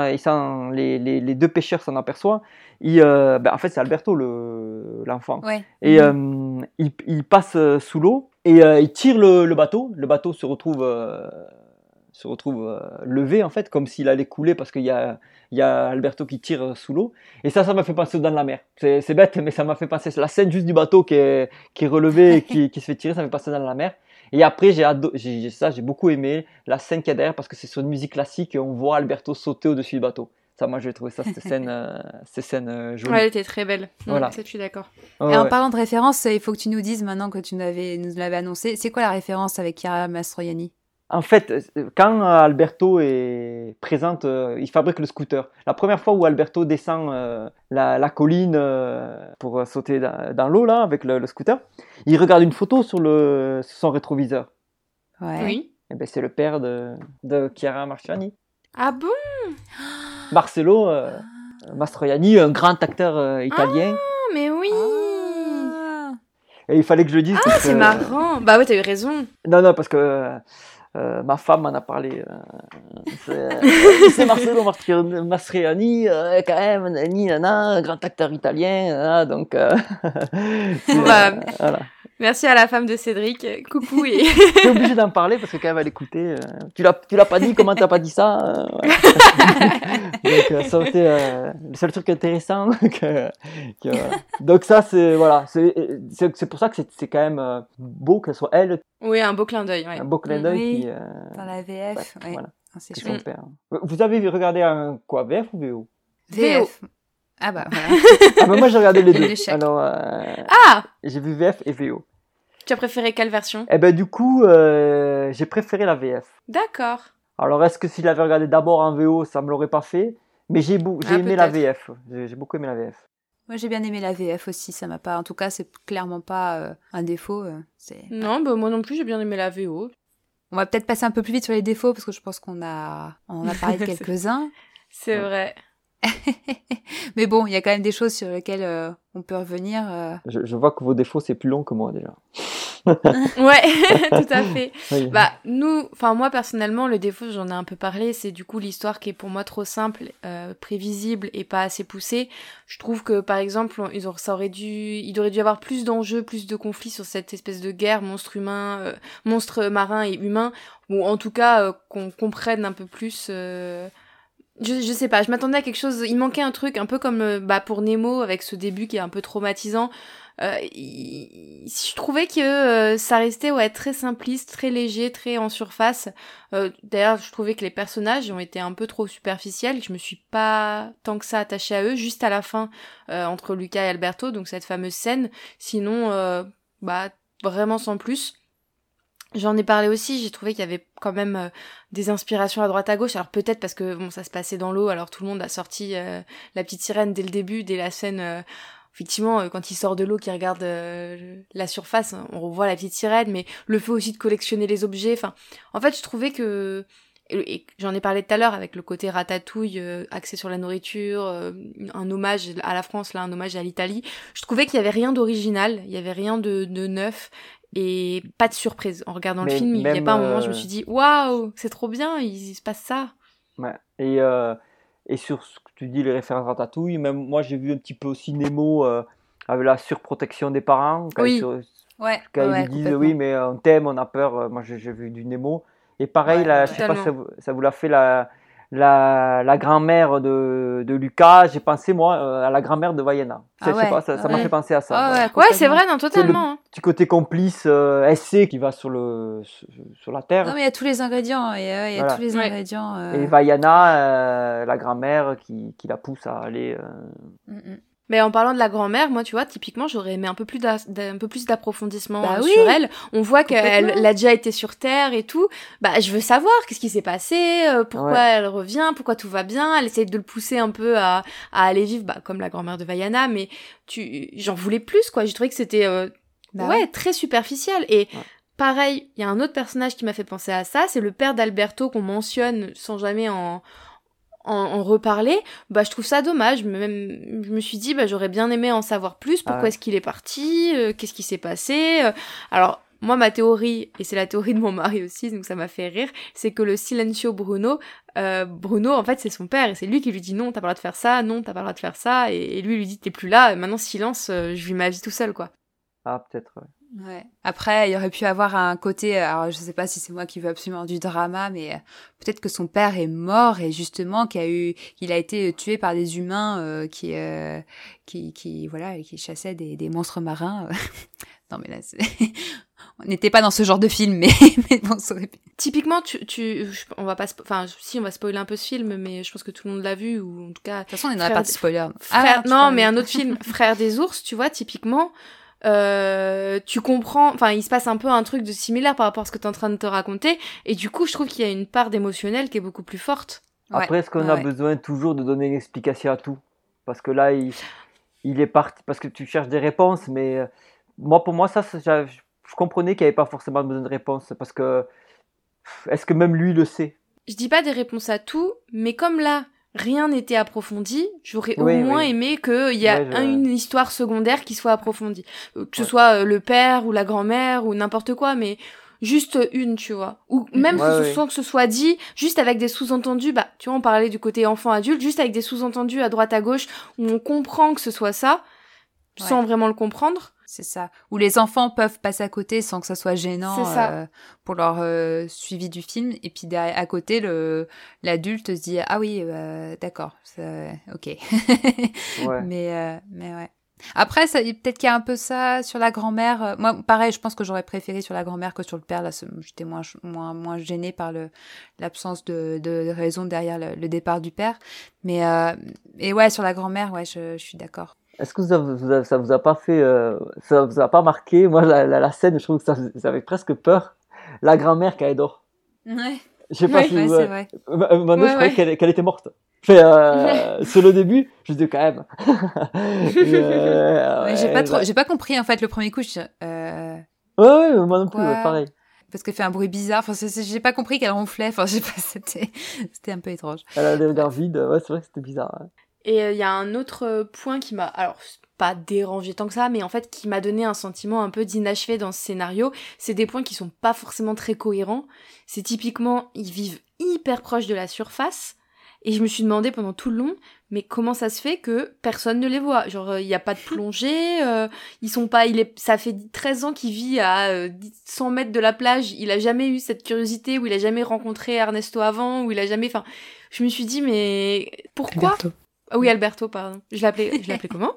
les deux pêcheurs s'en aperçoivent, en fait c'est Alberto l'enfant. Ouais. Et il passe sous l'eau et il tire le bateau se retrouve levé en fait, comme s'il allait couler parce qu'il y a Alberto qui tire sous l'eau. Et ça m'a fait penser dans la mer. C'est bête, mais ça m'a fait penser. La scène juste du bateau qui est relevé et qui se fait tirer, ça me fait penser dans la mer. Et après, j'ai beaucoup aimé la scène qu'il y a derrière parce que c'est sur une musique classique et on voit Alberto sauter au-dessus du bateau. Ça, moi, j'ai trouvé cette scène jolie. Ouais, elle était très belle. Voilà. Ça, je suis d'accord. Ouais, Et en ouais. parlant de référence, il faut que tu nous dises maintenant que nous l'avais annoncé, c'est quoi la référence avec Chiara Mastroianni? En fait, quand Alberto est présente, il fabrique le scooter. La première fois où Alberto descend la colline pour sauter dans l'eau là avec le scooter, il regarde une photo sur son rétroviseur. Ouais. Oui. Et ben c'est le père de Chiara Mastroianni. Ah bon? Marcello Mastroianni, un grand acteur italien. Ah, mais oui. Ah. Et il fallait que je le dise. Ah, parce que- c'est marrant. Bah ouais, t'as eu raison. Non, parce que ma femme m'en a parlé. C'est Marcello Mastroianni, quand même, un grand acteur italien. Donc, Bah, voilà. Merci à la femme de Cédric. Coucou et... T'es obligé d'en parler parce que quand même elle écoutait. Tu l'as pas dit, comment t'as pas dit ça voilà. Donc ça a été le seul truc intéressant. Voilà. Donc ça c'est voilà, c'est pour ça que c'est quand même beau qu'elle soit elle, Oui, un beau clin d'œil. Ouais. un beau clin d'œil Oui. qui. Dans la VF, ouais. Voilà. Ah, c'est C'est chouette. son père. Vous avez regardé un quoi, VF ou VO? VF. Ah bah voilà. Ah bah moi j'ai regardé les deux. L'échec. Alors Ah, j'ai vu VF et VO. tu as préféré quelle version? Et ben du coup j'ai préféré la VF. D'accord. Alors est-ce que s'il avait regardé d'abord en VO, ça me l'aurait pas fait? Mais j'ai aimé la peut-être. VF. J'ai beaucoup aimé la VF. Moi j'ai bien aimé la VF aussi, ça m'a pas... En tout cas, c'est clairement pas un défaut. Non, bah moi non plus, j'ai bien aimé la VO. On va peut-être passer un peu plus vite sur les défauts, parce que je pense on a parlé de quelques-uns. C'est vrai. Mais bon, il y a quand même des choses sur lesquelles on peut revenir. Je vois que vos défauts c'est plus long que moi déjà. Ouais, tout à fait. Oui. Bah, moi personnellement, le défaut, j'en ai un peu parlé, c'est du coup l'histoire qui est pour moi trop simple, prévisible et pas assez poussée. Je trouve que par exemple, il aurait dû y avoir plus d'enjeux, plus de conflits sur cette espèce de guerre monstre marin et humain, ou en tout cas qu'on comprenne un peu plus. Je sais pas, je m'attendais à quelque chose, il manquait un truc un peu comme pour Nemo avec ce début qui est un peu traumatisant. Je trouvais que ça restait très simpliste, très léger, très en surface. D'ailleurs, je trouvais que les personnages ont été un peu trop superficiels. Je me suis pas tant que ça attachée à eux, juste à la fin, entre Lucas et Alberto, donc cette fameuse scène. Sinon, vraiment sans plus. J'en ai parlé aussi, j'ai trouvé qu'il y avait quand même des inspirations à droite à gauche. Alors peut-être parce que ça se passait dans l'eau, alors tout le monde a sorti la petite sirène dès le début, dès la scène. Effectivement, quand il sort de l'eau, qu'il regarde la surface, on revoit la petite sirène, mais le fait aussi de collectionner les objets. Enfin, en fait, je trouvais que, et j'en ai parlé tout à l'heure avec le côté ratatouille, axé sur la nourriture, un hommage à la France, là, un hommage à l'Italie. Je trouvais qu'il y avait rien d'original, il y avait rien de neuf. Et pas de surprise. En regardant le film, il n'y a pas un moment où je me suis dit waouh, c'est trop bien, il se passe ça. Ouais. Et sur ce que tu dis, les références Ratatouille, même moi j'ai vu un petit peu aussi Nemo avec la surprotection des parents. Quand oui, quand ils disent oui, mais on t'aime, on a peur. Moi j'ai vu du Nemo. Et pareil, là, je sais pas si ça vous l'a fait la grand-mère de Lucas. J'ai pensé moi à la grand-mère de Vaiana. Je sais pas, ça m'a fait penser à ça. Ouais, c'est vrai, non, totalement. C'est le petit côté complice SC qui va sur la terre. Non, mais il y a tous les ingrédients. Il y a tous les ingrédients. Et Vaiana, la grand-mère qui la pousse à aller. Mais en parlant de la grand-mère, moi, tu vois, typiquement, j'aurais aimé un peu plus d'approfondissement sur elle. On voit qu'elle a déjà été sur Terre et tout. Je veux savoir qu'est-ce qui s'est passé, pourquoi elle revient, pourquoi tout va bien. Elle essaye de le pousser un peu à aller vivre, comme la grand-mère de Vaiana, mais j'en voulais plus, quoi. J'ai trouvé que c'était, très superficiel. Et pareil, il y a un autre personnage qui m'a fait penser à ça, c'est le père d'Alberto qu'on mentionne sans jamais en reparler. Je trouve ça dommage. Même, je me suis dit, j'aurais bien aimé en savoir plus. Pourquoi est-ce qu'il est parti, qu'est-ce qui s'est passé. Alors, moi, ma théorie, et c'est la théorie de mon mari aussi, donc ça m'a fait rire, c'est que le silencio Bruno, en fait, c'est son père, et c'est lui qui lui dit non, t'as pas le droit de faire ça, non, t'as pas le droit de faire ça, et lui dit t'es plus là, et maintenant silence, je vis ma vie tout seul, quoi. Ah, peut-être, Ouais. Après, il aurait pu avoir un côté, alors je sais pas si c'est moi qui veux absolument du drama, mais peut-être que son père est mort et justement qu'il a été tué par des humains qui chassaient des monstres marins. Non mais là, on n'était pas dans ce genre de film, mais bon, ça aurait pu. Typiquement, on va pas, on va spoiler un peu ce film, mais je pense que tout le monde l'a vu, ou en tout cas. De toute façon, on est dans la partie spoiler. Mais un autre film, Frères des ours, tu vois, typiquement. Tu comprends, il se passe un peu un truc de similaire par rapport à ce que t'es en train de te raconter, et du coup je trouve qu'il y a une part d'émotionnel qui est beaucoup plus forte. Après, est-ce qu'on a besoin toujours de donner une explication à tout? Parce que là il est parti, parce que tu cherches des réponses, mais pour moi ça je comprenais qu'il n'y avait pas forcément besoin de réponses, parce que est-ce que même lui le sait? Je dis pas des réponses à tout, mais comme là rien n'était approfondi, j'aurais au moins aimé qu'il y ait une histoire secondaire qui soit approfondie. Que ce soit le père ou la grand-mère ou n'importe quoi, mais juste une, tu vois. Ou même sans que ce soit dit, juste avec des sous-entendus, tu vois, on parlait du côté enfant-adulte, juste avec des sous-entendus à droite à gauche, où on comprend que ce soit ça, sans vraiment le comprendre. C'est ça. Où les enfants peuvent passer à côté sans que ça soit gênant pour leur suivi du film. Et puis à côté, l'adulte se dit ah oui, d'accord, ok. Mais ouais. Après, peut-être qu'il y a un peu ça sur la grand-mère. Moi, pareil, je pense que j'aurais préféré sur la grand-mère que sur le père. Là, j'étais moins gênée par l'absence de raison derrière le départ du père. Mais et ouais, sur la grand-mère, je suis d'accord. Est-ce que ça vous a pas fait, ça vous a pas marqué? Moi, la scène, je trouve que ça avait presque peur. La grand-mère qui dort. Ouais. Je sais pas si c'est vrai. Maintenant, je croyais qu'elle était morte. Sur le début, je dis quand même. J'ai pas compris en fait le premier coup. Ouais, moi non plus, pareil. Parce qu'elle fait un bruit bizarre. J'ai pas compris qu'elle ronflait. Enfin, je sais pas, c'était un peu étrange. Elle a des regards vides. Ouais, c'est vrai que c'était bizarre. Ouais. Et il y a un autre point qui m'a, alors pas dérangé tant que ça, mais en fait qui m'a donné un sentiment un peu d'inachevé dans ce scénario. C'est des points qui sont pas forcément très cohérents. C'est typiquement, ils vivent hyper proche de la surface. Et je me suis demandé pendant tout le long, mais comment ça se fait que personne ne les voit? Genre, il y a pas de plongée, ça fait 13 ans qu'il vit à 100 mètres de la plage, il a jamais eu cette curiosité, ou il a jamais rencontré Ernesto avant, ou il a jamais, je me suis dit, mais pourquoi? Alberto. Ah oui, Alberto, pardon. Je l'appelais comment?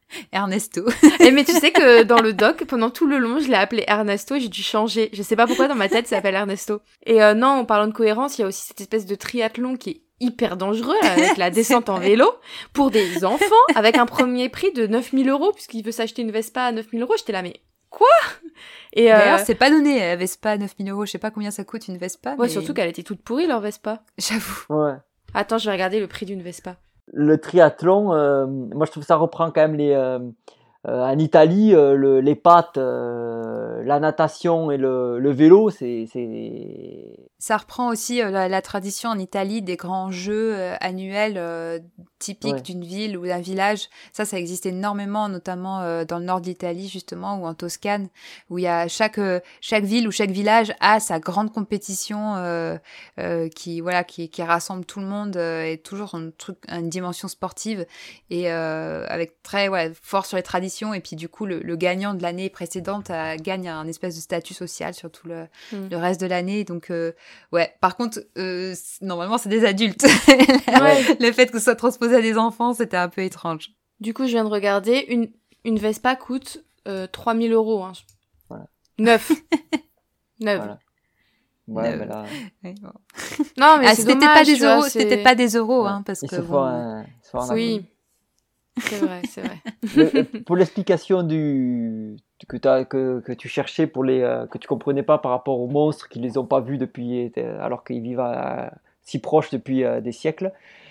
Ernesto. Et mais tu sais que dans le doc, pendant tout le long, je l'ai appelé Ernesto et j'ai dû changer. Je sais pas pourquoi dans ma tête, ça s'appelle Ernesto. Et non, en parlant de cohérence, il y a aussi cette espèce de triathlon qui est hyper dangereux, là, avec la descente en vélo, pour des enfants, avec un premier prix de 9 000 €, puisqu'il veut s'acheter une Vespa à 9 000 €. J'étais là, mais quoi? Et D'ailleurs, c'est pas donné, la Vespa, 9 000 €. Je sais pas combien ça coûte une Vespa. Ouais, mais... surtout qu'elle était toute pourrie, leur Vespa. J'avoue. Ouais. Attends, je vais regarder le prix d'une Vespa. Le triathlon, moi je trouve que ça reprend quand même en Italie, les pattes, la natation et le vélo, c'est... Ça reprend aussi la tradition en Italie des grands jeux annuels typiques d'une ville ou d'un village. Ça existe énormément, notamment dans le nord de l'Italie justement, ou en Toscane, où il y a chaque ville ou chaque village a sa grande compétition qui rassemble tout le monde et toujours une dimension sportive et avec très fort sur les traditions. Et puis du coup, le gagnant de l'année précédente gagne un espèce de statut social sur tout le reste de l'année. Donc par contre, normalement, c'est des adultes. Le fait que ce soit transposé à des enfants, c'était un peu étrange. Du coup, je viens de regarder, une Vespa coûte 3 000 €. Hein. Voilà. 9. 9. Voilà. Ouais, mais là... Non, mais c'est c'était dommage, pas des euros, euros, c'était pas des euros, hein, parce il que se faut un oui. C'est vrai. Pour l'explication que tu cherchais pour que tu comprenais pas par rapport aux monstres qui les ont pas vus depuis alors qu'ils vivent si proches depuis des siècles.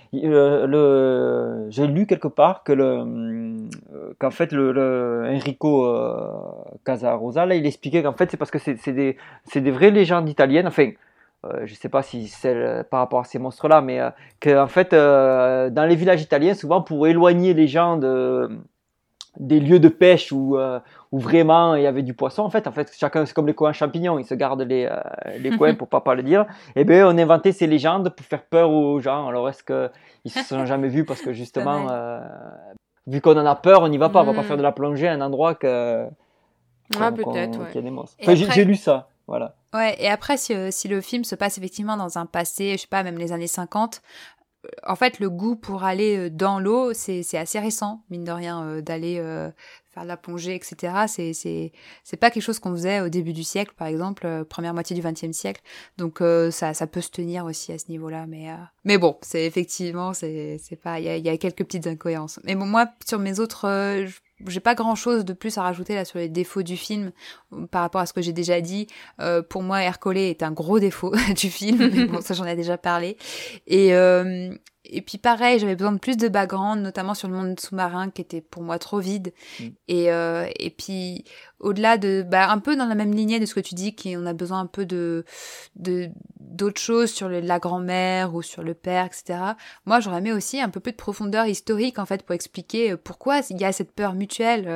J'ai lu quelque part qu'en fait Enrico Casarosa là, il expliquait qu'en fait c'est parce que c'est des vraies légendes italiennes. Enfin, je sais pas si c'est par rapport à ces monstres-là, mais qu'en fait, dans les villages italiens, souvent pour éloigner les gens des lieux de pêche où vraiment il y avait du poisson, en fait chacun, c'est comme les coins champignons, ils se gardent les coins pour pas le dire. Et bien, on inventait ces légendes pour faire peur aux gens. Alors, est-ce qu'ils se sont jamais vus parce que justement, vu qu'on en a peur, on n'y va pas, on va pas faire de la plongée à un endroit peut-être, qu'il y a des monstres. Enfin, après... j'ai lu ça. Voilà. Ouais, et après, si le film se passe effectivement dans un passé, je sais pas, même les années 50, en fait, le goût pour aller dans l'eau, c'est assez récent, mine de rien, d'aller faire de la plongée, etc. C'est pas quelque chose qu'on faisait au début du siècle, par exemple, première moitié du XXe siècle. Donc, ça peut se tenir aussi à ce niveau-là. Mais bon, c'est effectivement, c'est pas, il y a quelques petites incohérences. Mais bon, moi, sur mes autres, j'ai pas grand chose de plus à rajouter là sur les défauts du film par rapport à ce que j'ai déjà dit. Pour moi, Ercole est un gros défaut du film, mais bon, ça j'en ai déjà parlé. Et puis pareil, j'avais besoin de plus de background, notamment sur le monde sous-marin qui était pour moi trop vide. Et puis au-delà de, un peu dans la même lignée de ce que tu dis, qu'on a besoin un peu d'autres choses sur la grand-mère ou sur le père, etc. Moi, j'aurais aimé aussi un peu plus de profondeur historique en fait pour expliquer pourquoi il y a cette peur mutuelle.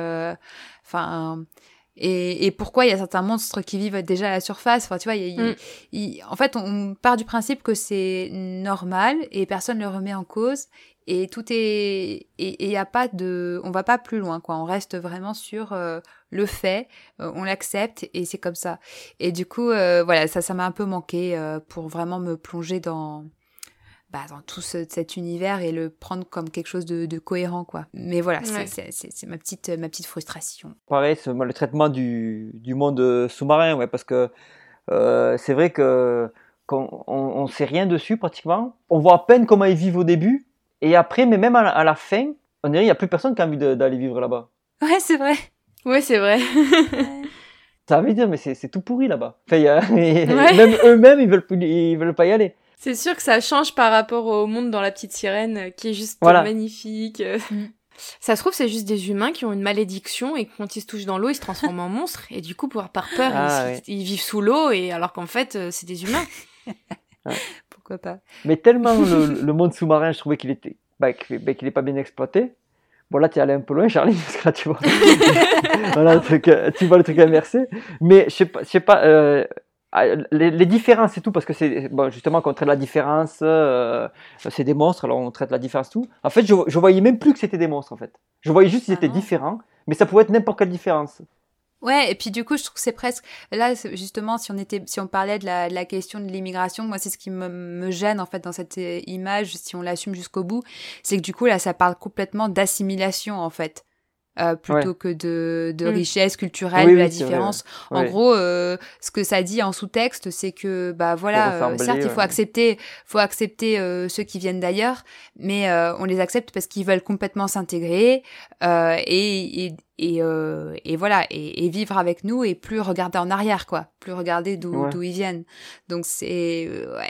Et pourquoi il y a certains monstres qui vivent déjà à la surface. Enfin, tu vois, en fait, on part du principe que c'est normal et personne ne le remet en cause. Et y a pas on va pas plus loin, quoi. On reste vraiment sur le fait, on l'accepte et c'est comme ça. Et du coup, ça m'a un peu manqué pour vraiment me plonger dans tout cet univers et le prendre comme quelque chose de cohérent, quoi. Mais voilà, c'est ma petite frustration. Pareil, le traitement du monde sous-marin, parce que c'est vrai qu'on sait rien dessus pratiquement. On voit à peine comment ils vivent au début, et après, mais même à la fin, on dirait qu'il n'y a plus personne qui a envie d'aller vivre là-bas. Ouais, c'est vrai. Ouais, c'est vrai. Ça veut dire, mais c'est tout pourri là-bas. Enfin, même eux-mêmes, ils veulent pas y aller. C'est sûr que ça change par rapport au monde dans La Petite Sirène, qui est juste magnifique. Ça se trouve, c'est juste des humains qui ont une malédiction et quand ils se touchent dans l'eau, ils se transforment en monstres. Et du coup, par peur, ils vivent sous l'eau, et alors qu'en fait, c'est des humains. Pourquoi pas. Mais tellement le monde sous-marin, je trouvais qu'il était, qu'il est pas bien exploité. Bon, là, tu es allé un peu loin, Charlie, parce que là, tu vois, voilà, tu vois le truc inversé. Mais je sais pas, les différences et tout, parce que c'est justement qu'on traite la différence, c'est des monstres, alors on traite la différence tout. En fait, je voyais même plus que c'était des monstres, en fait. Je voyais juste qu'ils étaient différents, mais ça pouvait être n'importe quelle différence. Ouais, et puis du coup, je trouve que c'est presque là, justement, si on parlait de la question de l'immigration, moi c'est ce qui me gêne en fait dans cette image, si on l'assume jusqu'au bout, c'est que du coup là, ça parle complètement d'assimilation en fait. plutôt que de richesse culturelle, Oui, de la oui, c'est vrai, différence. ouais. En Ouais. gros, ce que ça dit en sous-texte, c'est que bah voilà, ressembler, certes il faut ouais. accepter ceux qui viennent d'ailleurs, mais on les accepte parce qu'ils veulent complètement s'intégrer et voilà et vivre avec nous et plus regarder en arrière quoi, plus regarder Ouais. d'où ils viennent. Donc c'est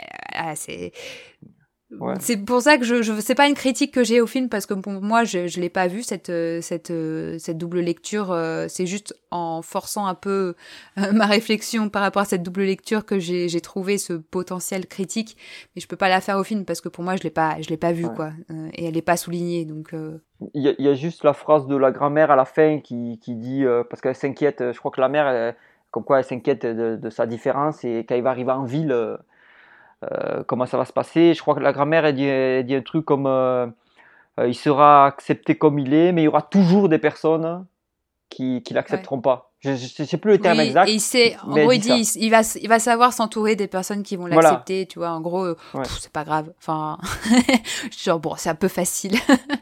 Ouais. c'est pour ça que je c'est pas une critique que j'ai au film parce que pour moi je l'ai pas vu cette double lecture, c'est juste en forçant un peu ma réflexion par rapport à cette double lecture que j'ai trouvé ce potentiel critique, mais je peux pas la faire au film parce que pour moi je l'ai pas vu Ouais. quoi, et elle est pas soulignée donc Il y a juste la phrase de la grand-mère à la fin qui dit, parce qu'elle s'inquiète, je crois que la mère, comme quoi elle s'inquiète de sa différence et quand il va arriver en ville, comment ça va se passer. Je crois que la grand-mère elle dit un truc comme il sera accepté comme il est, mais il y aura toujours des personnes qui ouais. l'accepteront pas. Je sais plus le terme Oui, et exact, il sait, en mais elle gros, dit ça. il va savoir s'entourer des personnes qui vont Voilà. l'accepter, tu vois. En gros, Ouais. c'est pas grave. Enfin, genre, bon, c'est un peu facile.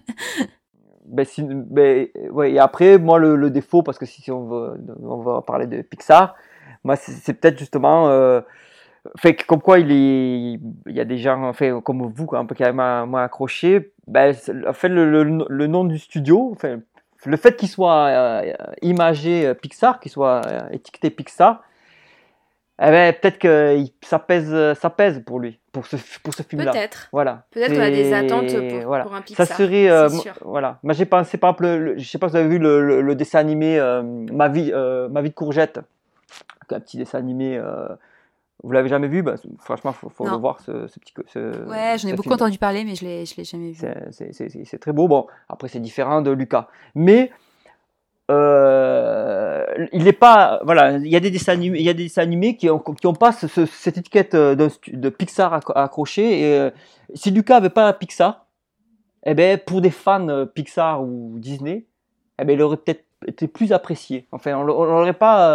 Ouais, et après, moi, le défaut, parce que si on va parler de Pixar, moi, c'est peut-être justement, fait que comme quoi il y a des gens, enfin, comme vous, un peu qui m'a accroché, ben, en fait, le nom du studio, enfin, le fait qu'il soit imagé Pixar, qu'il soit étiqueté Pixar, eh ben, peut-être que ça pèse pour lui, pour ce film-là. Peut-être. Voilà. Peut-être qu'on a des attentes Voilà. pour un Ça Pixar, serait, c'est sûr. voilà. Moi, j'ai pensé, par exemple, je sais pas si vous avez vu le dessin animé Ma vie de courgette, un petit dessin animé. Vous l'avez jamais vu? Bah, franchement, faut le Non. voir, ce petit, Ouais, j'en ai ce beaucoup film. entendu parler, mais je l'ai jamais vu. C'est très beau. Bon, après, c'est différent de Lucas. Mais il est pas, voilà, il y a des dessins animés qui ont pas cette étiquette de Pixar accrochée. Et si Lucas avait pas Pixar, eh ben pour des fans Pixar ou Disney, eh ben il aurait peut-être été plus apprécié. Enfin, on l'aurait pas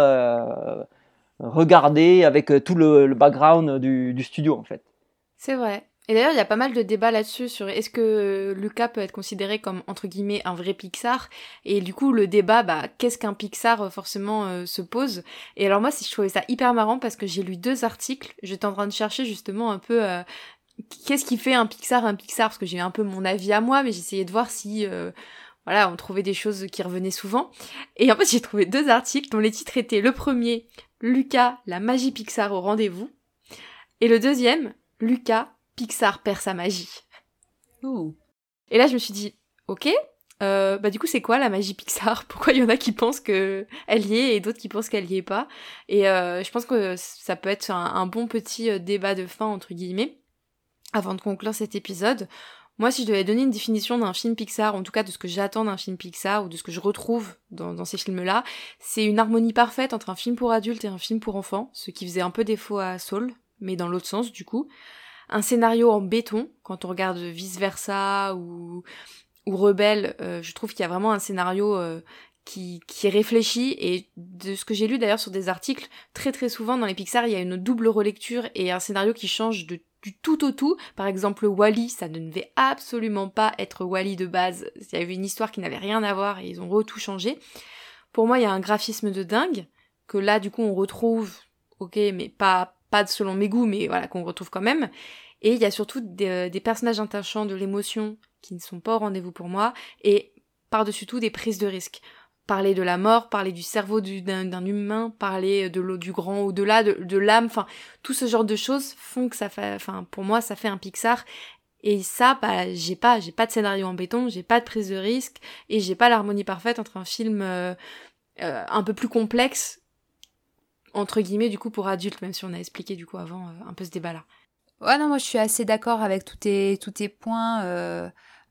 regardé avec tout le background du studio en fait. C'est vrai. Et d'ailleurs, il y a pas mal de débats là-dessus sur est-ce que Lucas peut être considéré comme, entre guillemets, un vrai Pixar. Et du coup, le débat, qu'est-ce qu'un Pixar forcément se pose. Et alors moi, je trouvais ça hyper marrant parce que j'ai lu 2 articles. J'étais en train de chercher justement un peu qu'est-ce qui fait un Pixar, parce que j'ai un peu mon avis à moi, mais j'essayais de voir si... voilà, on trouvait des choses qui revenaient souvent. Et en fait, j'ai trouvé 2 articles dont les titres étaient le premier, Lucas, la magie Pixar au rendez-vous. Et le deuxième, Lucas, Pixar perd sa magie. Ouh. Et là, je me suis dit, ok, du coup, c'est quoi la magie Pixar? Pourquoi il y en a qui pensent qu'elle y est et d'autres qui pensent qu'elle y est pas? Et je pense que ça peut être un bon petit débat de fin, entre guillemets, avant de conclure cet épisode. Moi, si je devais donner une définition d'un film Pixar, en tout cas de ce que j'attends d'un film Pixar, ou de ce que je retrouve dans ces films-là, c'est une harmonie parfaite entre un film pour adultes et un film pour enfants, ce qui faisait un peu défaut à Soul, mais dans l'autre sens, du coup. Un scénario en béton, quand on regarde Vice Versa ou Rebelle, je trouve qu'il y a vraiment un scénario qui est réfléchi, et de ce que j'ai lu d'ailleurs sur des articles, très très souvent dans les Pixar, il y a une double relecture et un scénario qui change du tout au tout. Par exemple, Wall-E, ça ne devait absolument pas être Wall-E de base. Il y avait une histoire qui n'avait rien à voir et ils ont tout changé. Pour moi, il y a un graphisme de dingue, que là, du coup, on retrouve, ok, mais pas selon mes goûts, mais voilà, qu'on retrouve quand même. Et il y a surtout des personnages attachants, de l'émotion, qui ne sont pas au rendez-vous pour moi, et par-dessus tout, des prises de risques. Parler de la mort, parler du cerveau d'un humain, parler du grand au-delà, de l'âme, enfin, tout ce genre de choses font que ça fait, enfin, pour moi, ça fait un Pixar. Et ça, j'ai pas de scénario en béton, j'ai pas de prise de risque, et j'ai pas l'harmonie parfaite entre un film un peu plus complexe, entre guillemets, du coup, pour adultes, même si on a expliqué, du coup, avant, un peu ce débat-là. Ouais, non, moi je suis assez d'accord avec tous tes points.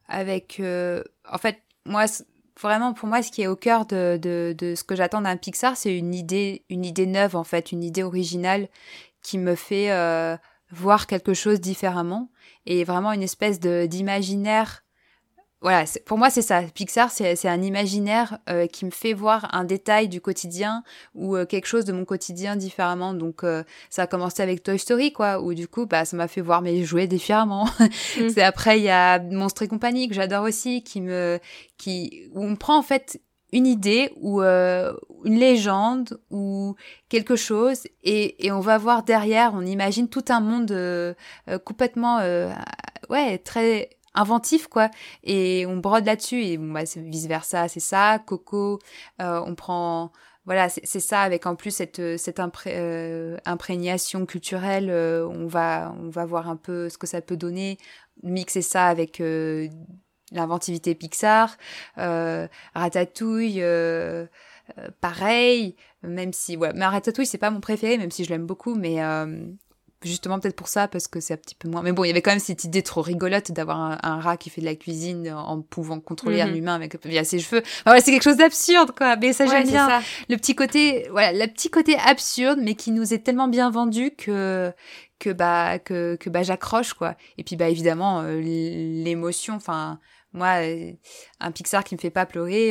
En fait, moi, vraiment, pour moi, ce qui est au cœur de ce que j'attends d'un Pixar, c'est une idée neuve, en fait, une idée originale qui me fait voir quelque chose différemment, et vraiment une espèce d'imaginaire. Voilà, pour moi c'est ça. Pixar, c'est un imaginaire qui me fait voir un détail du quotidien ou quelque chose de mon quotidien différemment. Donc ça a commencé avec Toy Story, quoi, où du coup ça m'a fait voir mes jouets différemment. C'est après il y a Monstres et compagnie que j'adore aussi, où on prend en fait une idée ou une légende ou quelque chose et on va voir derrière, on imagine tout un monde complètement très inventif quoi, et on brode là-dessus et bon, bah, c'est vice versa, c'est ça. Coco, on prend voilà, c'est ça, avec en plus cette imprégnation culturelle, on va voir un peu ce que ça peut donner, mixer ça avec l'inventivité Pixar, Ratatouille, pareil, même si mais Ratatouille c'est pas mon préféré, même si je l'aime beaucoup, mais justement peut-être pour ça, parce que c'est un petit peu moins, mais bon, il y avait quand même cette idée trop rigolote d'avoir un rat qui fait de la cuisine en pouvant contrôler un humain via ses cheveux. Enfin, voilà, c'est quelque chose d'absurde quoi, mais ça j'aime bien ça. Le petit côté absurde, mais qui nous est tellement bien vendu que j'accroche quoi. Et puis évidemment l'émotion, enfin moi un Pixar qui me fait pas pleurer,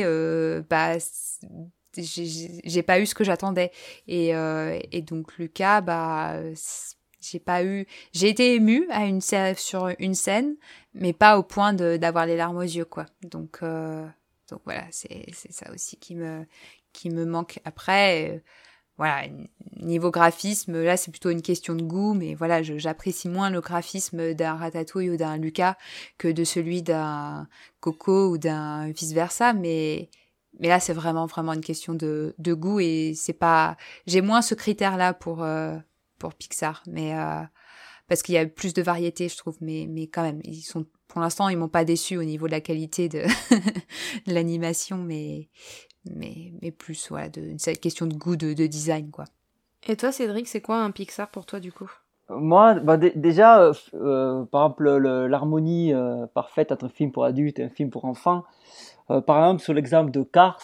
j'ai pas eu ce que j'attendais, et donc Luca, j'ai été émue sur une scène, mais pas au point d'avoir les larmes aux yeux quoi. Donc voilà, c'est ça aussi qui me manque. Après voilà, niveau graphisme, là c'est plutôt une question de goût, mais voilà, j'apprécie moins le graphisme d'un Ratatouille ou d'un Luca que de celui d'un Coco ou d'un vice versa, mais là c'est vraiment une question de goût, et c'est pas, j'ai moins ce critère là pour Pixar, mais parce qu'il y a plus de variété je trouve, mais quand même pour l'instant ils m'ont pas déçu au niveau de la qualité de de l'animation, mais plus voilà, cette question de goût, de design quoi. Et toi Cédric, c'est quoi un Pixar pour toi du coup? Moi, déjà, par exemple, l'harmonie parfaite entre un film pour adultes et un film pour enfants, par exemple sur l'exemple de Cars,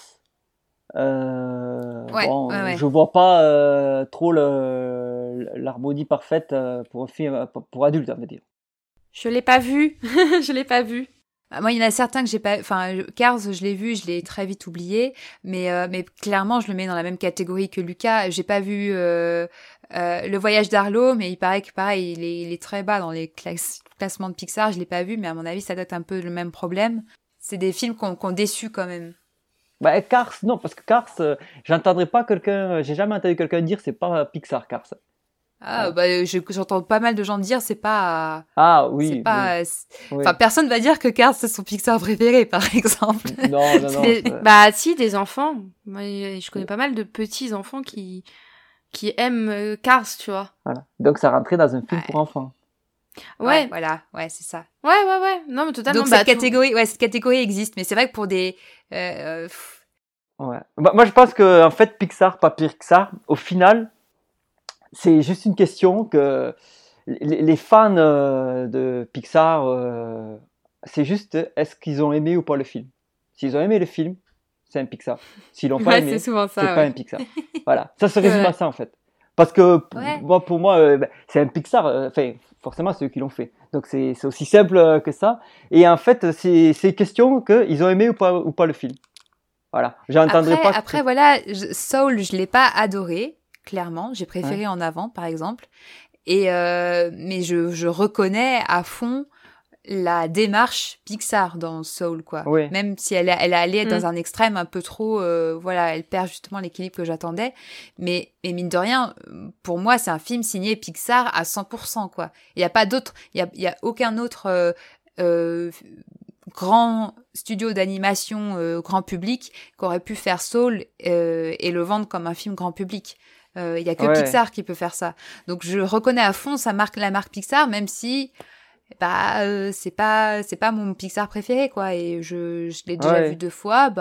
je vois pas trop l'harmonie parfaite pour un film pour adultes, on va dire. Je l'ai pas vu. Je l'ai pas vu. Moi, il y en a certains que j'ai pas, enfin, Cars, je l'ai vu, je l'ai très vite oublié, mais clairement, je le mets dans la même catégorie que Luca. J'ai pas vu Le Voyage d'Arlo, mais il paraît que pareil, il est très bas dans les classements de Pixar. Je l'ai pas vu, mais à mon avis, ça doit être un peu le même problème. C'est des films qu'on déçu quand même. Cars, non, parce que Cars, j'ai jamais entendu quelqu'un dire c'est pas Pixar, Cars. J'entends pas mal de gens dire c'est pas. Ah oui. C'est pas. Oui. Enfin, personne va dire que Cars c'est son Pixar préféré, par exemple. Non. Si, des enfants. Moi, je connais pas mal de petits enfants qui aiment Cars, tu vois. Voilà. Donc ça rentrait dans un film pour enfants. Ouais, voilà, c'est ça. Ouais. Non, mais totalement. Donc cette catégorie existe, mais c'est vrai que pour des. Ouais. Moi, je pense que en fait, Pixar, pas Pixar, au final, c'est juste une question que les fans de Pixar, c'est juste est-ce qu'ils ont aimé ou pas le film. S'ils ont aimé le film, c'est un Pixar. S'ils l'ont pas aimé, c'est pas un Pixar. Voilà, ça se résume à ça en fait. Parce que pour moi, c'est un Pixar. Enfin, forcément, c'est eux qui l'ont fait. Donc c'est aussi simple que ça. Et en fait, c'est question qu'ils ont aimé ou pas le film. Voilà. Après, voilà, Soul, je l'ai pas adoré. Clairement, j'ai préféré En Avant, par exemple. Mais je reconnais à fond la démarche Pixar dans Soul, quoi. Oui. Même si elle allait dans un extrême un peu trop, elle perd justement l'équilibre que j'attendais. Mais mine de rien, pour moi, c'est un film signé Pixar à 100%, quoi. Il y a pas d'autre, il y a aucun autre grand studio d'animation grand public qui aurait pu faire Soul et le vendre comme un film grand public. Il y a que Pixar qui peut faire ça. Donc je reconnais à fond la marque Pixar, même si c'est pas mon Pixar préféré quoi, et je l'ai déjà vu 2 fois,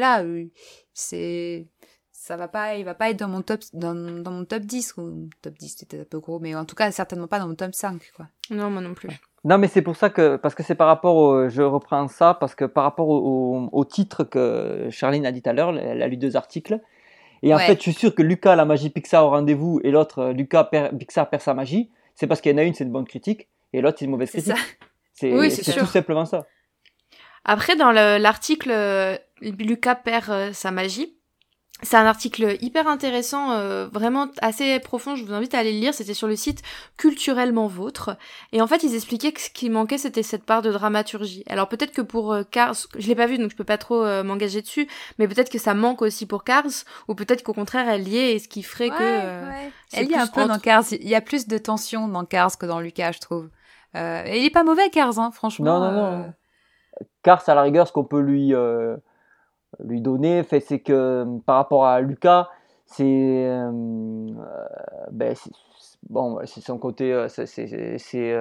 il va pas être dans mon top 10 ou top 10 c'était un peu gros, mais en tout cas certainement pas dans mon top 5 quoi. Non, moi non plus. Non, mais c'est pour ça parce que c'est par rapport je reprends ça parce que par rapport au titre que Charline a dit tout à l'heure, elle a lu 2 articles. Et en fait, je suis sûr que Luca, la magie Pixar au rendez-vous, et l'autre, Luca, Pixar perd sa magie. C'est parce qu'il y en a une, c'est une bonne critique, et l'autre, c'est une mauvaise critique. C'est tout simplement ça. Après, dans l'article, Luca perd sa magie. C'est un article hyper intéressant, vraiment assez profond, je vous invite à aller le lire, c'était sur le site Culturellement Vôtre, et en fait ils expliquaient que ce qui manquait c'était cette part de dramaturgie. Alors peut-être que pour Cars, je l'ai pas vu donc je peux pas trop m'engager dessus, mais peut-être que ça manque aussi pour Cars, ou peut-être qu'au contraire elle y est, et ce qui ferait ouais. Elle y est un peu dans Cars, il y a plus de tension dans Cars que dans Luca, je trouve. Et il est pas mauvais Cars, hein, franchement. Non. Cars, à la rigueur, ce qu'on peut lui donner, c'est que par rapport à Lucas, bon, c'est son côté, c'est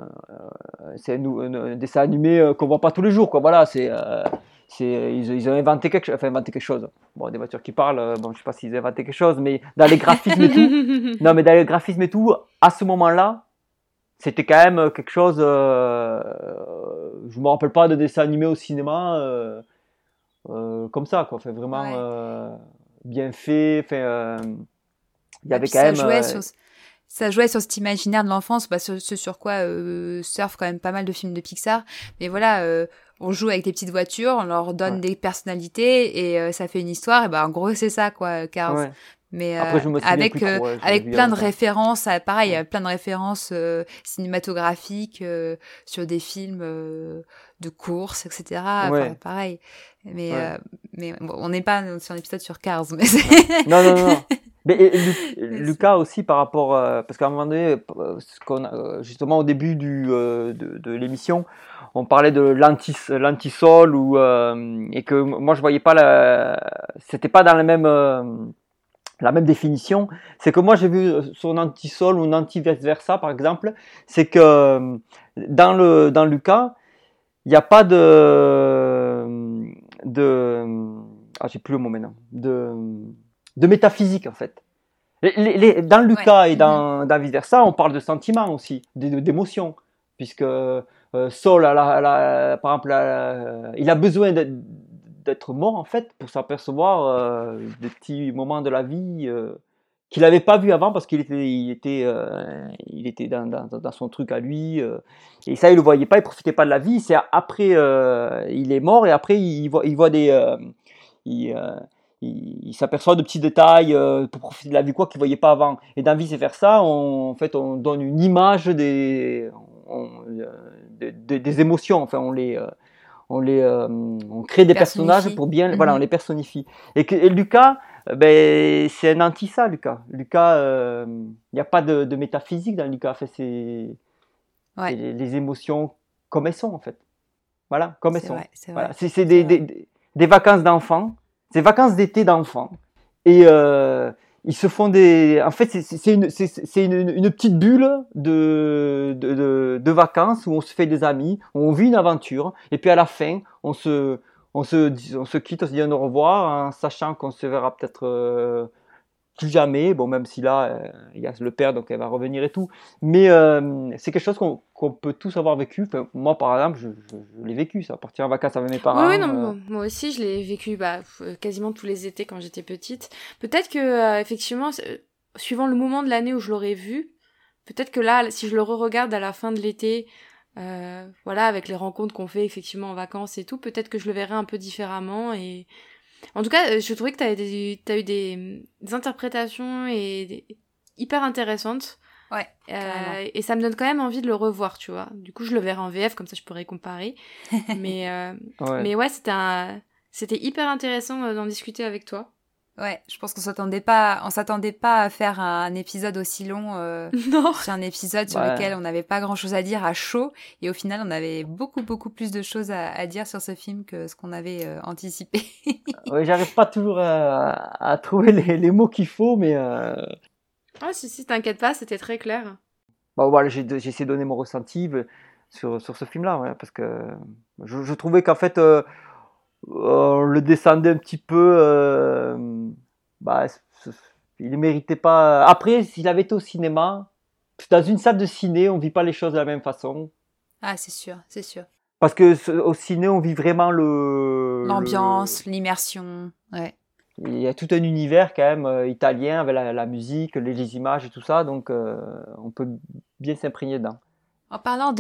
un dessin animé qu'on voit pas tous les jours, quoi. Voilà, ils ont inventé quelque chose. Bon, des voitures qui parlent, bon, je sais pas s'ils ont inventé quelque chose, mais dans les graphismes et tout, non, mais dans les graphismes et tout, à ce moment-là, c'était quand même quelque chose. Je me rappelle pas de dessin animé au cinéma. Comme ça, quoi. Fait vraiment bien fait. Il y avait quand même. Ça jouait sur cet imaginaire de l'enfance, ce sur quoi surfent quand même pas mal de films de Pixar. Mais voilà, on joue avec des petites voitures, on leur donne des personnalités et ça fait une histoire. Et en gros, c'est ça, quoi, Cars. Ouais. Mais après, je me avec plus trop, avec plein de références, pareil, il y a plein de références cinématographiques sur des films de courses, etc. Enfin, pareil. Mais bon, on n'est pas sur un épisode sur Cars. Mais non. Mais Lucas aussi par rapport parce qu'à un moment donné, justement au début de l'émission, on parlait de l'antisol et que moi je voyais pas c'était pas dans la même définition. C'est que moi j'ai vu son antisol ou un anti-vice-versa par exemple, c'est que dans Lucas, il n'y a pas j'ai plus le mot maintenant, de métaphysique en fait. Dans Lucas et dans vice-versa, on parle de sentiments aussi, d'émotions, puisque Saul, par exemple, il a besoin d'être mort en fait pour s'apercevoir des petits moments de la vie qu'il n'avait pas vu avant parce qu'il était dans son truc à lui et ça il le voyait pas, il profitait pas de la vie. C'est après il est mort et après il voit il s'aperçoit de petits détails pour profiter de la vie qu'il voyait pas avant. Et dans vice versa, en fait on donne une image des émotions. Enfin on crée des personnages pour bien, voilà, on les personnifie. Et Lucas, c'est un anti ça, Lucas. Lucas, il n'y a pas de métaphysique dans Lucas. Enfin, c'est les émotions comme elles sont en fait. Voilà, comme elles sont. Voilà. C'est des vacances d'enfants, des vacances d'été d'enfants. Et ils se font en fait, c'est une petite bulle de vacances où on se fait des amis, où on vit une aventure, et puis à la fin, on se quitte, on se dit au revoir, en sachant qu'on se verra peut-être plus jamais. Bon, même si là, il y a le père, donc elle va revenir et tout. Mais c'est quelque chose qu'on peut tous avoir vécu. Enfin, moi, par exemple, je l'ai vécu, ça. Partir en vacances avec mes parents. Oui, non, moi aussi, je l'ai vécu quasiment tous les étés quand j'étais petite. Peut-être que, effectivement, suivant le moment de l'année où je l'aurais vu, peut-être que là, si je le re-regarde à la fin de l'été, voilà, avec les rencontres qu'on fait effectivement en vacances et tout, peut-être que je le verrais un peu différemment. Et en tout cas, je trouvais que t'as eu des interprétations hyper intéressantes. Ouais. Et ça me donne quand même envie de le revoir, tu vois. Du coup, je le verrai en VF, comme ça je pourrais comparer. Mais ouais, c'était hyper intéressant d'en discuter avec toi. Ouais, je pense qu'on s'attendait pas à faire un épisode aussi long. Non. C'est un épisode sur lequel on n'avait pas grand chose à dire à chaud. Et au final, on avait beaucoup plus de choses à dire sur ce film que ce qu'on avait anticipé. Ouais, j'arrive pas toujours à trouver les mots qu'il faut, mais... Ah si, t'inquiète pas, c'était très clair. Bon, voilà, j'ai essayé de donner mon ressenti sur ce film-là, ouais, parce que je trouvais qu'en fait, on le descendait un petit peu. Il ne méritait pas. Après, s'il avait été au cinéma, dans une salle de ciné, on ne vit pas les choses de la même façon. Ah, c'est sûr. Parce que au ciné, on vit vraiment l'ambiance, l'immersion, ouais. Il y a tout un univers quand même italien avec la musique, les images et tout ça, donc on peut bien s'imprégner dedans. En parlant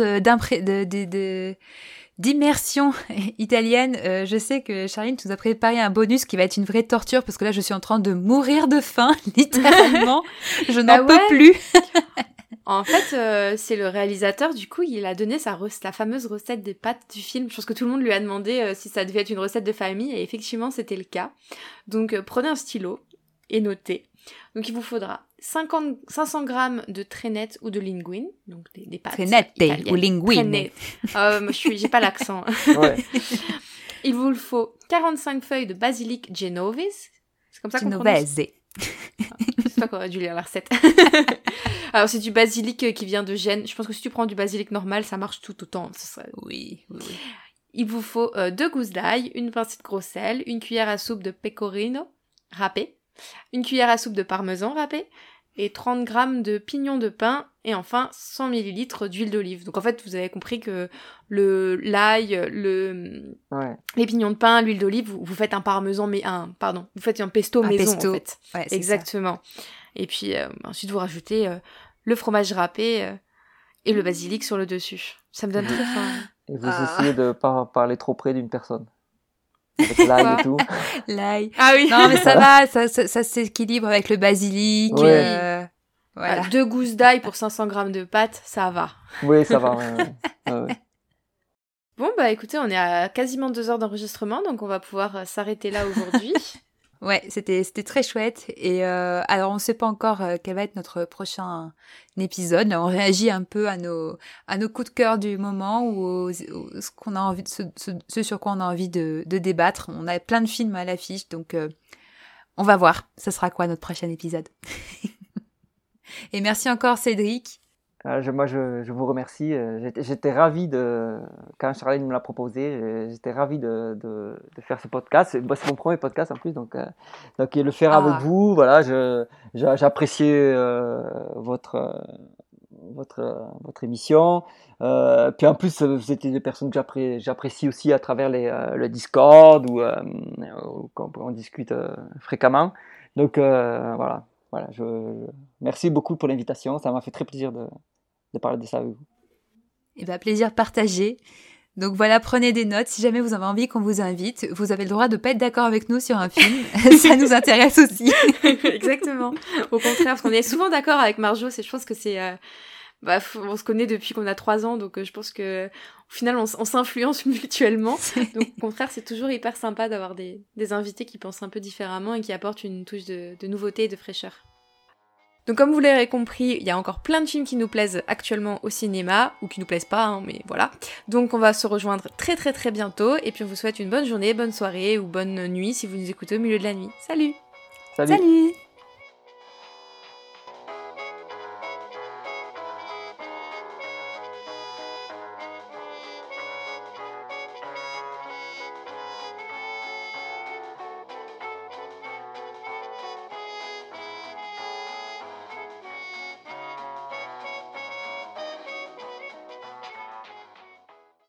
d'immersion italienne, je sais que Charline, tu nous as préparé un bonus qui va être une vraie torture parce que là, je suis en train de mourir de faim, littéralement. Je n'en peux plus. En fait, c'est le réalisateur, du coup, il a donné la fameuse recette des pâtes du film. Je pense que tout le monde lui a demandé si ça devait être une recette de famille, et effectivement, c'était le cas. Donc, prenez un stylo et notez. Donc, il vous faudra 500 grammes de trenette ou de linguine, donc des pâtes trenette italiennes. Ou linguine. Moi, j'ai pas l'accent. Ouais. Il vous faut 45 feuilles de basilic genovese. C'est comme ça qu'on prononce. C'est toi qui aurais dû lire la recette. Alors, c'est du basilic qui vient de Gênes. Je pense que si tu prends du basilic normal, ça marche tout autant. Oui. Il vous faut 2 gousses d'ail, une pincée de gros sel, une cuillère à soupe de pecorino râpé, une cuillère à soupe de parmesan râpé, et 30 grammes de pignons de pain, et enfin 100 millilitres d'huile d'olive. Donc en fait, vous avez compris que l'ail, les pignons de pain, l'huile d'olive, vous faites un parmesan, vous faites un pesto maison en fait. Ouais, exactement. Ça. Et puis ensuite vous rajoutez le fromage râpé et le basilic sur le dessus. Ça me donne très faim. Et vous essayez de pas parler trop près d'une personne. Avec l'ail et tout. L'ail. Ah oui. Non, mais ça va, ça s'équilibre avec le basilic. Ouais. Voilà. 2 gousses d'ail pour 500 grammes de pâtes, ça va. Oui, ça va. Ouais. Bon, écoutez, on est à quasiment 2 heures d'enregistrement, donc on va pouvoir s'arrêter là aujourd'hui. Ouais, c'était très chouette. Et alors, on ne sait pas encore quel va être notre prochain épisode. Là, on réagit un peu à nos coups de cœur du moment ou ce qu'on a envie, ce sur quoi on a envie de débattre. On a plein de films à l'affiche, donc on va voir. Ça sera quoi notre prochain épisode. Et merci encore, Cédric. Moi, je vous remercie. J'étais ravi quand Charline me l'a proposé, j'étais ravi de faire ce podcast. C'est mon premier podcast en plus, donc le faire avec vous, voilà, j'appréciais votre émission. Puis en plus, vous étiez des personnes que j'apprécie aussi à travers le Discord où on discute fréquemment. Donc voilà, merci beaucoup pour l'invitation. Ça m'a fait très plaisir de parler de ça avec vous. Et plaisir partagé. Donc voilà, prenez des notes. Si jamais vous avez envie qu'on vous invite, vous avez le droit de pas être d'accord avec nous sur un film. Ça nous intéresse aussi. Exactement. Au contraire, parce qu'on est souvent d'accord avec Marjo. Je pense que c'est... on se connaît depuis qu'on a 3 ans, donc je pense que au final, on s'influence mutuellement. Donc au contraire, c'est toujours hyper sympa d'avoir des invités qui pensent un peu différemment et qui apportent une touche de nouveauté et de fraîcheur. Donc comme vous l'avez compris, il y a encore plein de films qui nous plaisent actuellement au cinéma, ou qui nous plaisent pas, mais voilà. Donc on va se rejoindre très très très bientôt, et puis on vous souhaite une bonne journée, bonne soirée, ou bonne nuit si vous nous écoutez au milieu de la nuit. Salut! Salut!